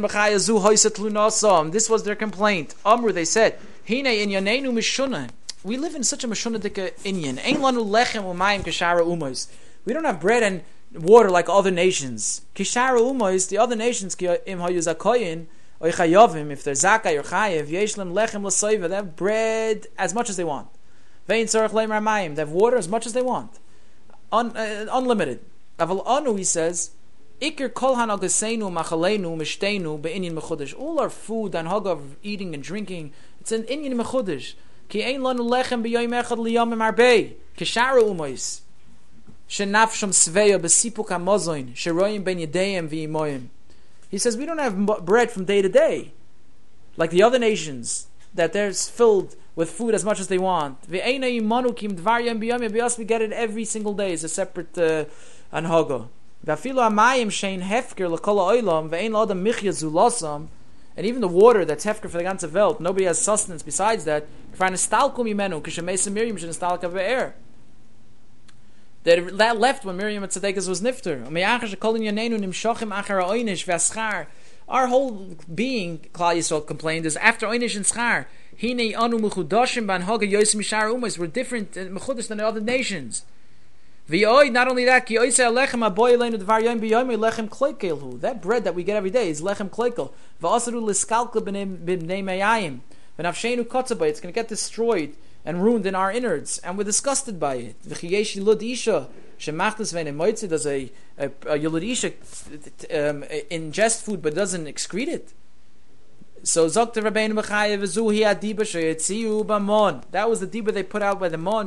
complaint. Amru, they said, Hine in Yanenu Mishuna. We live in such a Mishunadika Inyan. Ein lanu lechem umayim kishara umos. We don't have bread and water like other nations. Kishara umos, the other nations, ki im hayuzakoyin, oy chayovim, if they're zakay or chayev, yeshlem lechem l'soiva, they have bread as much as they want. Vein tzorach leim ramayim, they have water as much as they want. Un, uh, unlimited. Aval anu, he says, Ikir kol hanagasenu machalenu mishtenu be'inyan mechudesh. All our food and hag of eating and drinking, it's an inyan mechudesh. Ki ein lanu lechem b'yoyim echad liyamim arbei. Kishara umois. Shenafsham sveya b'sipuk hamozoin. Sheroyim ben yedeyim v'imoyim. He says, we don't have bread from day to day. Like the other nations, that they're filled with food as much as they want. V'eina imanu kim dvaryam b'yoyim. B'yos we get it every single day. It's a separate uh, anhaga. And even the water that's hefker for the ganze Welt, nobody has sustenance besides that. That left when Miriam Tzaddikas was nifter. Our whole being, Klal Yisrael complained, is after Oynish and Schar. We're different mechudash than the other nations. Not only that, that bread that we get every day is lechem kloikel. It's going to get destroyed and ruined in our innards, and we're disgusted by it. Does a, a, a yulad isha um, ingest food but doesn't excrete it? So that was the diba they put out by the mon.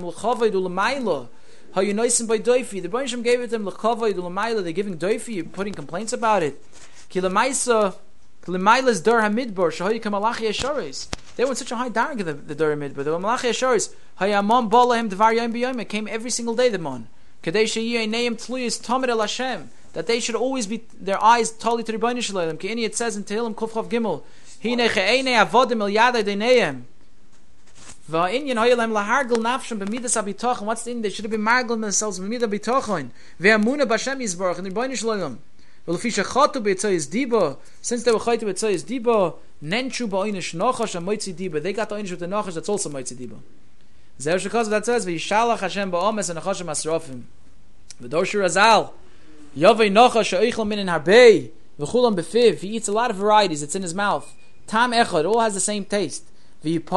How you noising by doifi? The Bansham gave it them l'chavay d'l'mayla. They're giving doifi. You're putting complaints about it. Kilamaisa, kilamayla's dar hamidbar. Shahoy kamalachi yesharis. They were in such a high darg the the dar hamidbar. They were malachi yesharis. Hayamon balahem dvar yom b'yom. It came every single day. The mon. Kadei sheyiyei neim tluyis tamid el Hashem. That they should always be their eyes totally to the Rebbeinu Shalom. Keini it says in Tehillim Kuf Chav Gimel. Hine che'enei avodim el yadai deneim. What's the thing? They should have been margling themselves b'midah b'tochon. Ve'amuna b'Hashem Yisbarach and the Rebbeinu Shalom. V'lefisha chatu b'etzayis diba. Since they were chaytu b'etzayis diba, nenchu ba'oinish nochash and moitzi diba. They got the oinish with the nochash. That's also moitzi diba. Zeh shekaz that says v'yishalach Hashem ba'omes and nachashim asrofim. V'doshu Razal yavei nochash ha'oichel minin harbei v'chulam b'fiv. He eats a lot of varieties. It's in his mouth. Tam echad. All has the same taste. And they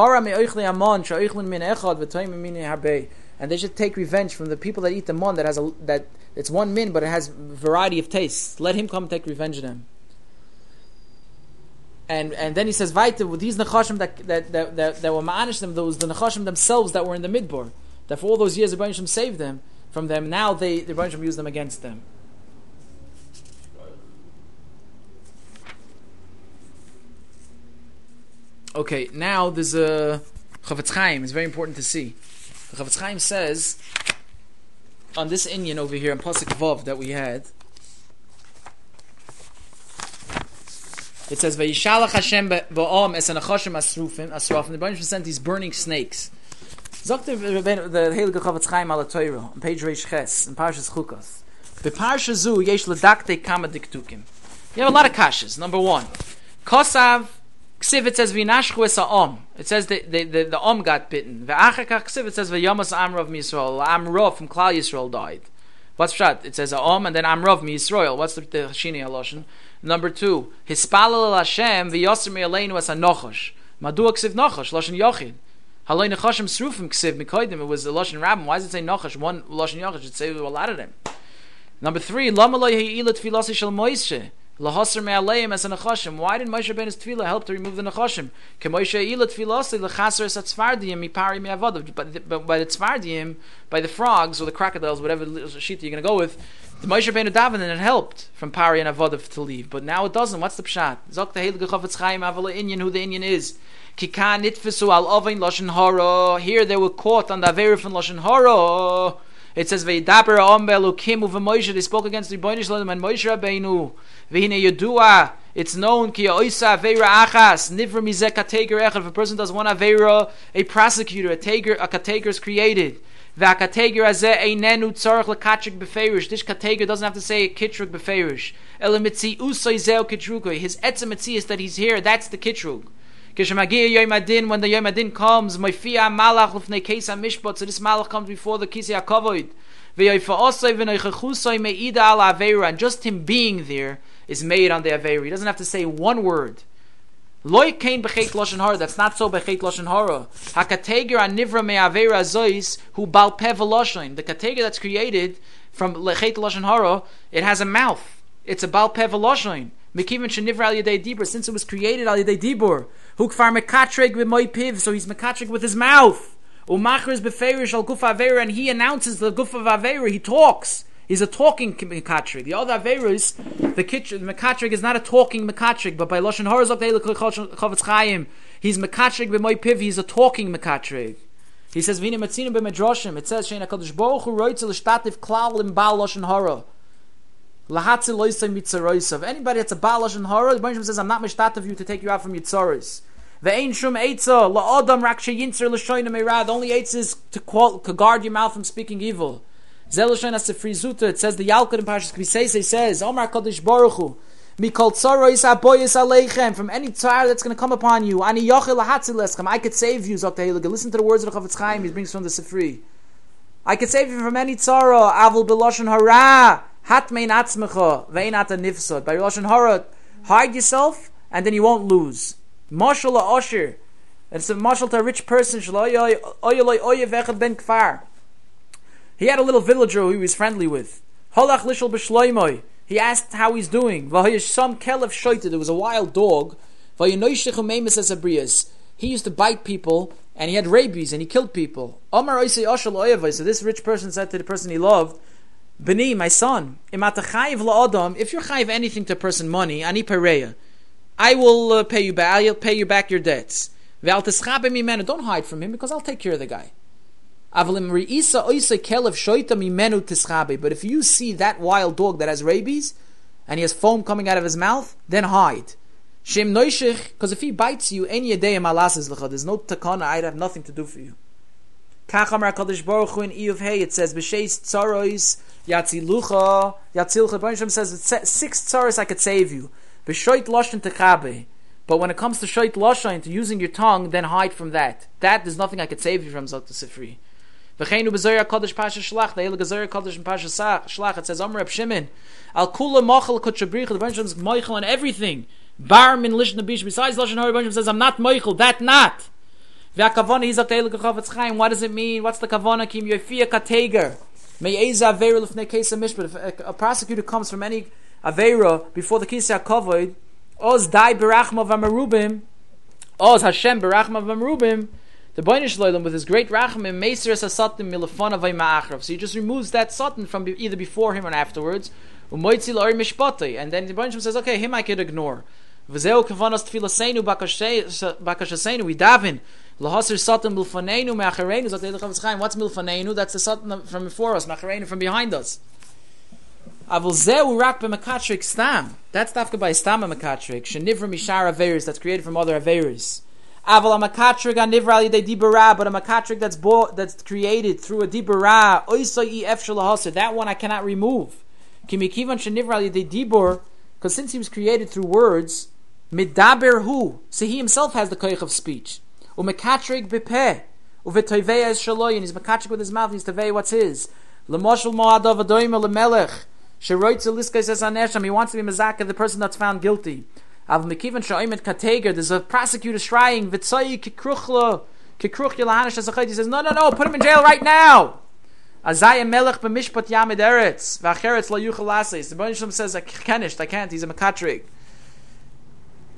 should take revenge from the people that eat the mon that has a that it's one min but it has variety of tastes. Let him come take revenge of them. And and then he says, "Vaita with these nechashim that that that, that, that were ma'anish them, those the nechashim themselves that were in the midbar, that for all those years the Rebbeinu Shem saved them from them. Now they the Rebbeinu Shem used them against them." Okay, now there's a Chavetz Chaim. It's very important to see. The Chavetz Chaim says on this inyan over here in Pasuk Vav that we had, it says Vayishalach Hashem ba'om es anachashim asrufim asrafim. The Rebbeinu sent these burning snakes. Zok the Heilige Chavetz Chaim ala Torah on page Reish Ches in Parshas Chukas. The Parsha Zu yesh ledakte kama diktukim. You have a lot of kashas. Number one, Kosav. Ksiv it says v'nashchu es ha'om. It says the the the, the om got bitten. Ve'achakach ksiv it says v'yamas Amrav miYisrael. Amrav from Klal Yisrael died. What's pshat? It says ha'om and then Amrav miYisrael. What's the, the Chashini haloshen? Number two, hispalel el Hashem v'yoser mi'aleinu es ha'nochosh. Madua ksiv nochosh loshen yochid. Haloi nechashim srufim ksiv mikoidim. It was the loshen rabbin. Why does it say nochosh? One loshen yochosh. It should say a lot of them. Number three, lama lo yehi'ilat tefilasi shel Moishe. Lahasr me'aleim as a nechashim. Why did Moshe Rabbeinu's tefillah help to remove the nechashim? Ke Moshe ilat tefillah lechasr es atzvardim mipari me'avodav. But by the tzvardim, by the frogs or the crocodiles, whatever shita you're going to go with, The Moshe Rabbeinu davened and it helped from Pari and Avodah to leave, but now it doesn't. What's the pshat? Zok the Heilige Chofetz Chaim Avala Inyan, who the Inyan is. Kika nitfisu al ovein lashon hara. Here they were caught on the avera from lashon hara. It says veidaber am be'elokim uve Moshe. They spoke against the Rebbeinu Shalom and Moshe Rabbeinu. V'hine yedua. It's known ki oisa avera achas nivra mizeh kateger echad. If a person does one avera, a prosecutor, a tager, a kateger is created. V'akateger azeh einenu tzarich lekatrik beferish. This kateger doesn't have to say kitruk beferish. Elamitzi usay zeo kitruko. His etzem mitzi is that he's here. That's the kitruk. When the Yom Adin comes, Moifia Malach Lufnei Keisa Mishpat, so this Malach comes before the Kisi HaKavod. And just him being there is made on the Aveira. He doesn't have to say one word. Loi Kain B'chet Lashon Hara. That's not so B'chet Lashon Hara. HaKateger Anivra Me Aveira Zois Hu Bal Peh V'Lashon. The Kateger that's created from Lechet Lashon Hara, it has a mouth. It's a Bal Peh V'Lashon. Mekivan Shenivra Al Yedei Dibur. Since it was created Al Yedei Dibur. Hukfar mekatreg b'moy piv, so he's mekatreg with his mouth. Umachar is beferish al guf avera, and he announces the guf of avera. He talks. He's a talking mekatreg. The other averas, the mekatreg is not a talking mekatreg, but by lashon hara zok de'el Chofetz Chaim, he's mekatreg b'moy piv. He's a talking mekatreg. He says v'hine matzinu b'medrashim. It says shein hakadosh baruch hu roitzel l'shtativ klal im bal lashon hara. Lahatzil loisay mitzaroisav. Anybody that's a Baal Lashon Hara, the Bible says, I'm not mishtat of you to take you out from Yitzaros. Ve'ein shum eitza la'odam rak sheyintzer l'shoyna meirad. The only eitz is to, call, to guard your mouth from speaking evil. Zel l'shoyna sefrizuta. It says the Yalkut in Parshas Kvisese says, Omar Kadosh Baruch Hu, mikol tzarois aboyis aleichem, from any tzar that's going to come upon you. Ani yochel lahatzil eschem. I could save you, Zok Tehillah. Listen to the words of the Chofetz Chaim. He brings from the Sefri. I could save you from any tzara. Avul b'lashon hara. Hatmein atzmecha ve'inat nifsod. By lashon hara, hide yourself, and then you won't lose. Mashal la'osher. It's a mashal to a rich person. Ben kfar. He had a little villager who he was friendly with. Holach lishal b'shloimoy. He asked how he's doing. V'hayish kelef shoited. There was a wild dog. V'yinoishichu meimis as abrias. He used to bite people, and he had rabies, and he killed people. Omar oisei oshal oyevay. So this rich person said to the person he loved, Beni, my son, if you're chayiv anything to a person, money, ani pereya, I will uh, pay you back. I'll pay you back your debts. Don't hide from him because I'll take care of the guy. But if you see that wild dog that has rabies and he has foam coming out of his mouth, then hide. Because if he bites you, there's no takana. I'd have nothing to do for you. Kachamar Kadosh Baruch Hu in Iyuv Hey, it says b'sheis tzaros yatzilucha yatzilcha. The Bible says six tzaros I could save you. B'shoit lashon techabe. But when it comes to shoit lashon, to using your tongue, then hide from that. That there's nothing I could save you from. Zok the Sifri. V'cheinu b'zoyer Kadosh Pasha Shlach. The Eilig Zoyer Kadosh Pasha Shlach. It says Amar Reb Shimon al kula machal kutchabricha. The Bible says moichel on everything. Bar min lishna bish. Besides lashon hara, the Bible says I'm not moichel. That not. What does it mean? What's the kavana? Kim yofia kateger. Me'eza avera lefnei kesa mishpat. If a prosecutor comes from any avera before the kisa kavod, oz dai berachma v'merubim, oz Hashem berachma v'merubim. The Bonish Loilam with his great rachmim meiser es hasatim milafana v'ma'achrav. So he just removes that satan from either before him or afterwards. Umoitzi l'or mishpatei, and then the Bonish says, okay, him I could ignore. V'zeu kavanas tfilaseinu bakashasenu. We daven. Lahasir satan milfaneinu me'achareinu. Zot the Chofetz Chaim. What's milfaneinu? That's the satan from before us. Me'achareinu from behind us. Avol zeu rak b'mekatrik stam. That's dafka by stam b'mekatrik. Shenivra mishar averis. That's created from other averis. Avol a mekatrik anivra al yidei dibara. But a mekatrik that's bought, that's created through a dibara. Oisai ef shalahasir. That one I cannot remove. Kimikivan shenivra al yidei dibur. Because since he was created through words, midaber hu. So he himself has the koich of speech. Umekatrig bepeh, uvetoivei es shaloi, and he's mekatrig with his mouth. He's tevei what's his. Lemoshel moadav adoyim lemelech, sheroitz eliskais es anesham. He wants to be mezaka, the person that's found guilty. Av mekivan shaimet kateger. There's a prosecutor trying v'tzai kikruchlo kikruch yelahanish asachayt. He says, no, no, no, put him in jail right now. Azaya melech b'mishpat yamed eretz v'acheretz lo yuchel laseis. The Baruch Shem says, I can't, I can't. He's a mekatrig. So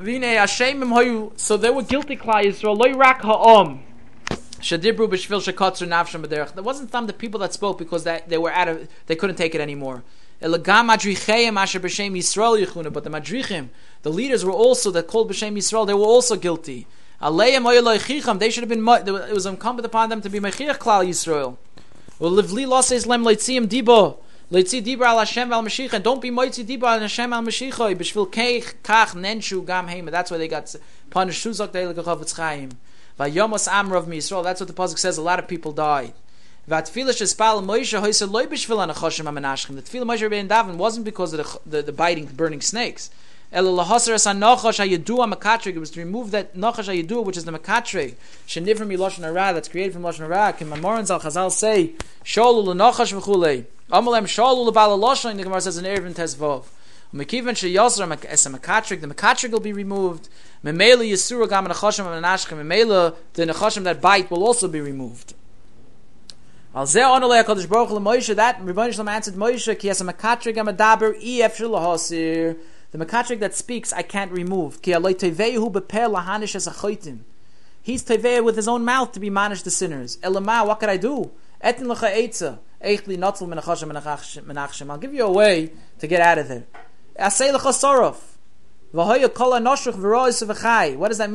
they were guilty Klal Yisrael. Lo rak ha'om shadibru b'shvil shekatzer nafsham b'derech. That wasn't from the people that spoke because that they were out of, they couldn't take it anymore. Elagam madricheim asher b'shem Yisrael yichuna. But the madrichim, the leaders were also, that called b'shem Yisrael, they were also guilty. Aleim oyeloi chicham, they should have been, it was incumbent upon them to be mechiach klal Yisrael. Livli losses lem leitziim dibo. Leitzi dibra al Hashem al Mashiach, and don't be moitzi dibra al Hashem al Mashiach. B'shvil keich kach nenshu gam heim. That's why they got punished. Shuzak de'el gechavutz chaim. Vayomos amrav miYisrael. That's what the pasuk says. A lot of people died. V'atfilah shespal Moshe hoysel loy b'shvil anachashim amenashchim. The tefillah Moshe Rabbeinu daven wasn't because of the, the, the biting, burning snakes. Ela lahaser es hanachash hayidua makatrig. It was to remove that nachash hayidua, which is the makatrig. Shenivrim miloshen hara, that's created from loshen hara. Can Mamoran Zal Chazal say shalu l'nachash v'chulei. Amalem shalu l'bala loshen. The Gemara says in Erevin Tezvov. Mekivan sheyasra es a makatrig. The makatrig will be removed. Memela yisura gam nachashim amenashchim. Memela the nachashim that bite will also be removed. Al zeh onolei HaKadosh Baruch Hu Moshe. That Rebbeinu Shalom answered Moshe ki es a makatrig amadaber ef shel lahasir. The makatrik that speaks, I can't remove. He's tevei with his own mouth to be manish the sinners. Elama, what could I do? I'll give you a way to get out of there. What does that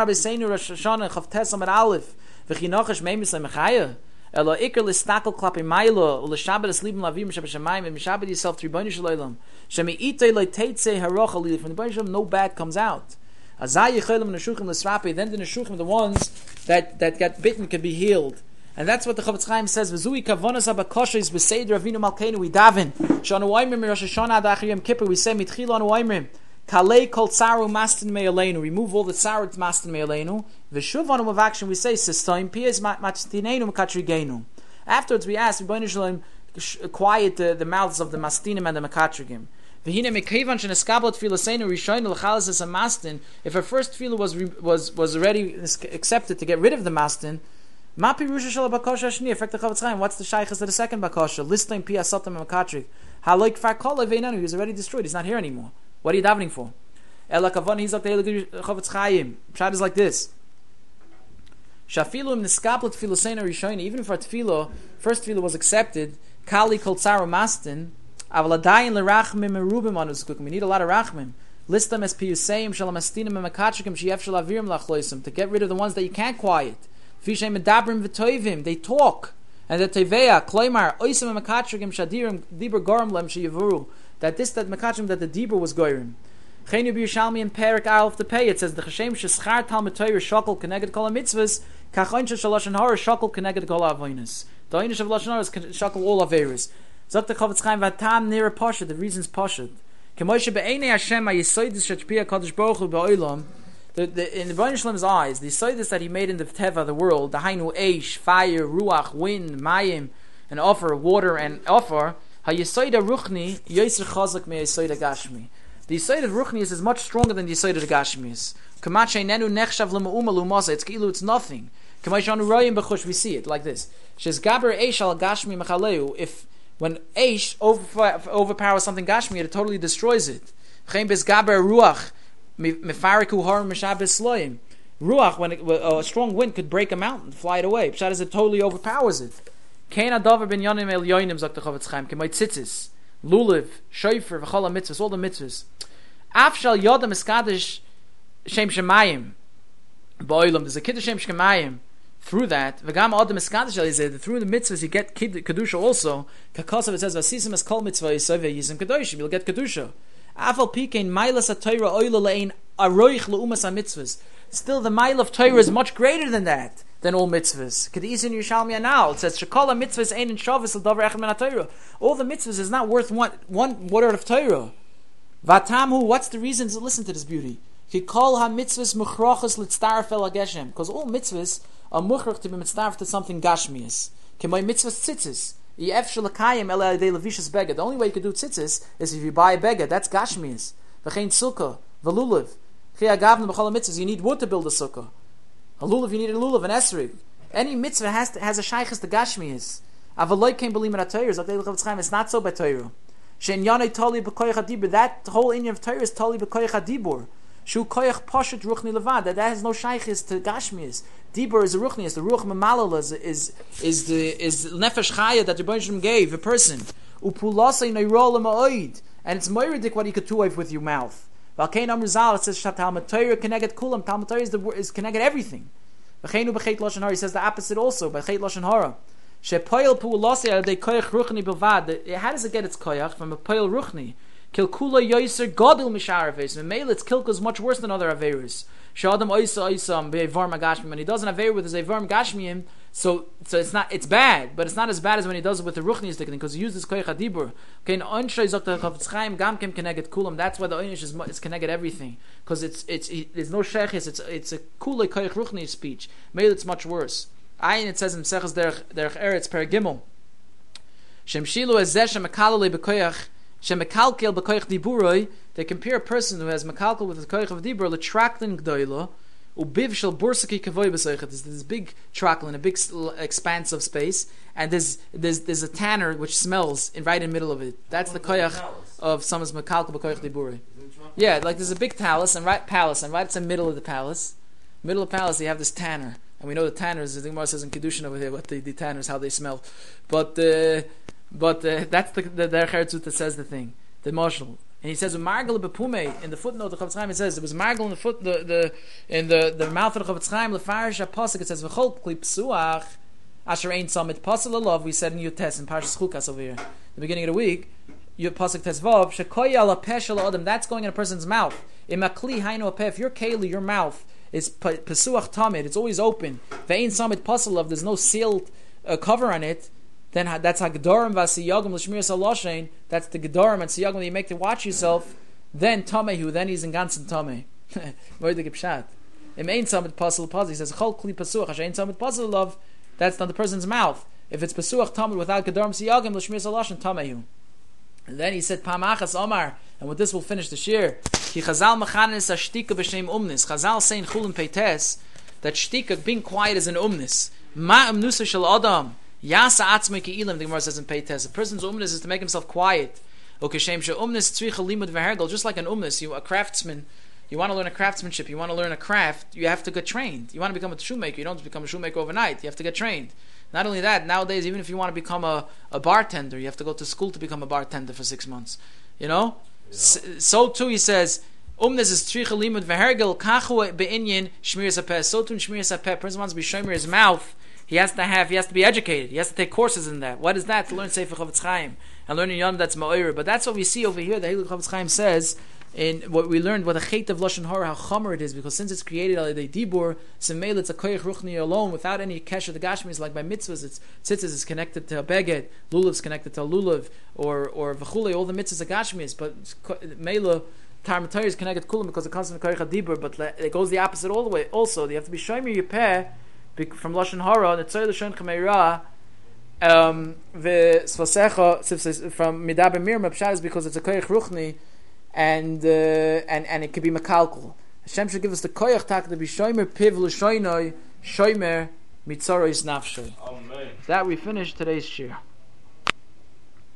mean? Elo iker listakel klapi mailo u'leshabed es libim lavim shebeshamayim and mishabed yourself to Rebbeinu Shalom shemi itay leiteitze harochali. From the Rebbeinu Shalom no bad comes out. Azay yichelim neshuchim lesrapi. Then the neshuchim, the ones that that got bitten, could be healed. And that's what the Chavetz Chaim says. V'zui kavonas habakoshes b'seder Avinu Malkeinu. We daven shanu oimrim Rosh Hashanah ad achar Yom Kippur. We say mitchila anu oimrim kalei kol tsaru mastin me'aleinu. Remove all the tsaru mastin me'aleinu. V'shuv anu mavakshin. We say sistoim piyas mastinenu mekatrigenu. Afterwards we ask Rebbeinu Shalom quiet the, the mouths of the mastinim and the mekatrigim. V'hine mekevan sheneskablot filaseinu rishoinu l'chalas es a mastin. If her first tefillah was was was already accepted to get rid of the mastin, ma pirusha shel bakasha shni. Effect the Chavetz Chaim. What's the shaychus of the second bakasha? Listim piyas sotam mekatrig. Haloik farkol veinanu. He's already destroyed. He's not here anymore. What are you davening for? Ela kavan he's up the Chavetz Chaim. Pshat is like this. Shafilu im niskaplet filoseinu rishoinu. Even if our tefillah, first tefillah was accepted, kali kol tzaru mastin, aval adayin lerachmim merubim anu zekukim. We need a lot of rachmim. Listam es piyuseim shalam astinim emakatrikim sheyef shalavirim lachloisim. To get rid of the ones that you can't quiet. Fishem medabrim v'toivim. They talk. And the teveya kloimar oisem emakatrikim shadirim dibur gorim lem sheyavuru. That this that makatrikim that the dibur was goyim. Chenu b'Yushalmi in Perik Aleph the Pei. It says the Chashem sheschar Talmud Torah shakol keneged kol mitzvahs kachoin shalosh hara shakol keneged kol avonis. The Einish of lashon hara is shakol all averis. Zok the Chavetz Chaim vatam nira pasha. The reason's pasha. K'moshe be'enei Hashem ha'yisoidus shechpia Kadosh Baruch Hu ba'olam. The the in the Rebbeinu Shalom's eyes, the yisoidus that he made in the teva, the world, the hainu eish, fire, ruach, wind, mayim, and offer, water, and offer. Ha'yisoida ruchni yoser chazak me yisoida gashmi. The Yisayid of Ruchnius is much stronger than the Yisayid of the Gashmius. It's kilu, it's nothing. We see it like this. If when Eish over, overpowers something Gashmi, it totally destroys it. Ruach, when it, a strong wind could break a mountain, fly it away. Pshat is it totally overpowers it. Lulav, Shofar, V'chol mitzvahs, all the mitzvahs. Afshal Yodam Eskadish Shem Shemayim Ba'olam. There's a Kiddush Shem Shemayim. Through that, V'gam Adam Eskadish Elizeh. Through the mitzvahs you get Kedusha also. Kakasav it says V'asisim es kol mitzvah Yisov Yizim Kedushim. You'll get Kedusha. Afal Pikein Mailas HaTorah Oila Le'ein Aroich Le'umas HaMitzvahs. Still the mile of Torah is much greater than that. Than all mitzvahs. Kedis in Yerushalmi Anal. It says, Shekala mitzvahs ein in Shavis l'davar echad min ha-Torah. All the mitzvahs is not worth one, one word of Torah. Vatamhu, what's the reason to listen to this beauty? Kikol ha-mitzvahs muchrachas l'tztarf el ha-geshem. Because all mitzvahs are muchrach to be mitztarf to something gashmias. Kemoi mitzvahs tzitzis. Yef shalakayim el ha-yadei levishas beged. The only way you can do tzitzis is if you buy a beged. That's gashmias. V'chein sukkah. V'lulav. Chi agavna b'chol ha-mitzvahs. You need wood to build a sukkah. A lulav, you need a lulav, an esrig. Any mitzvah has to, has a shaykhis to gashmias. Avaloi can't believe in a Torah. It's not so by Torah. Shein yanei tali b'koyach hadibur. That whole inyan of Torah is tali b'koyach hadibur. Shu koyach poshet ruchni levad. That has no shaykhis to gashmias. Dibur is a ruchnias. The ruch memalala is is is the is nefesh chaya that the Rebbeinu Shalom gave a person. Upulasay neirola ma'oid. And it's moiridik what you could tuoif with your mouth. Valkein Amrizal, it says Talmud Torah connected kulam. Talmud Torah is the is connected everything. V'cheinu b'cheit lashon hara. He says the opposite also. B'cheit lashon hara. Shepoil puulasay al de koyach ruchni bilvad. How does it get its koyach from a poil ruchni? Kilkula yoiser godil mishar averis. Memele its kilka is much worse than other averis. Shadam oisa oisam be'avar magashmim. When he does an aver with his avar magashmim, so so it's not it's bad, but it's not as bad as when he does it with the ruchni sticking because he uses koyach adibur. Okay, in Anshay Zokta Chafetz Chaim Gamkem Keneget Kulam. That's why the Oynish is it's Keneget everything because it's it's it, there's no sheiches. It's it's a kulei koyach ruchni speech. Maybe it's much worse. Ayin it says in Seches Derech Derech Eretz Perigimel. Shem Shilu Ezeh Shem Mekalei Bekoyach Shem Mekalkel Bekoyach Diburoi. They compare a person who has Mekalkel with the koyach of Dibur Letraktin Gdoilo. Ubiv shel bursaki kavoy b'soichet. There's this big traklin, a big expanse of space, and there's there's there's a tanner which smells in right in the middle of it. That's the koyach of someone's mekalkel b'koyach diburi. Yeah, like there's a big palace and right palace and right in the middle of the palace, middle of the palace, you have this tanner, and we know the tanners. The Gemara says in Kedushin over here what the, the tanners how they smell, but uh, but uh, that's the the Derech Eretz that says the thing, the marshal. And he says, "Margal bepume." In the footnote, the Chafetz Chaim it says it was margal in the foot, the, the in the, the mouth of the Chafetz Chaim. Lefarish apasuk. It says, "V'chol kli psuach asher ein samit pasel alav." We said in Yutes in Parshas Chukas over here, the beginning of the week. Yut pasuk tesvav shekoya la peshel adam. That's going in a person's mouth. Imakli hainu apeh. If your keli, your mouth is pesuach tamid. It's always open. Ve'ein samit pasel alav. There's no sealed uh, cover on it. Then that's hagdorim vasiyagim l'shmiras aloshein. That's the gedorim and siyagim that you make to watch yourself. Then tamehu. Then he's in ganzen tameh. Where the gipshat? Im ein samit pasel pasel. He says chol kli pesuach asher ein samit pasel love. That's not the person's mouth. If it's pesuach tamid without gedorim siyagim l'shmiras aloshein tamehu. And then he said pamachas omar, and with this we'll finish the shir. Ki chazal mechanes ashtika b'shem umnis. Chazal saying chulin peites that shtika being quiet is an umnis. Ma umnusa shel adam. Yasa atzmei ke'ilim, the Gemara says in Peites. A person's umnis is to make himself quiet. Okeshem she umnis tzricha limud v'hergel. Just like an umnis, you a craftsman, you want to learn a craftsmanship, you want to learn a craft, you have to get trained. You want to become a shoemaker, you don't become a shoemaker overnight. You have to get trained. Not only that, nowadays, even if you want to become a, a bartender, you have to go to school to become a bartender for six months. You know? Yeah. S- so too, he says, umnis is tzricha limud v'hergel, kachu be'inyin shmiras hapeh. So too in shmiras hapeh, a person wants to be shomer his mouth. He has to have, he has to be educated. He has to take courses in that. What is that? To learn Sefer Chafetz Chaim and learn Yom that's Ma'oyer. But that's what we see over here. The Hilul Chafetz Chaim says in what we learned, what a chet of lashon hara, how chomer it is, because since it's created al yedei dibur, semeil it's a koyach ruchni alone, without any kesher the gashmis, like by mitzvahs, it's tzitzis is connected to a beged, lulav is connected to a lulav, or or v'chulei, all the mitzvahs are gashmis, but meila Talmud Torah is connected to kulam because it comes from the koyach dibur, but it goes the opposite all the way. Also, you have to be shomer your peh from lashon hara, the tzay l'shon chameira, um, v'svasecha from midah b'mirma pshat is because it's a koyach ruchni, and uh, and and it could be makalkul. Hashem should give us the koyach tak to be shomer piv l'shoinoi shomer mitzaros nafshay. That we finish today's shir.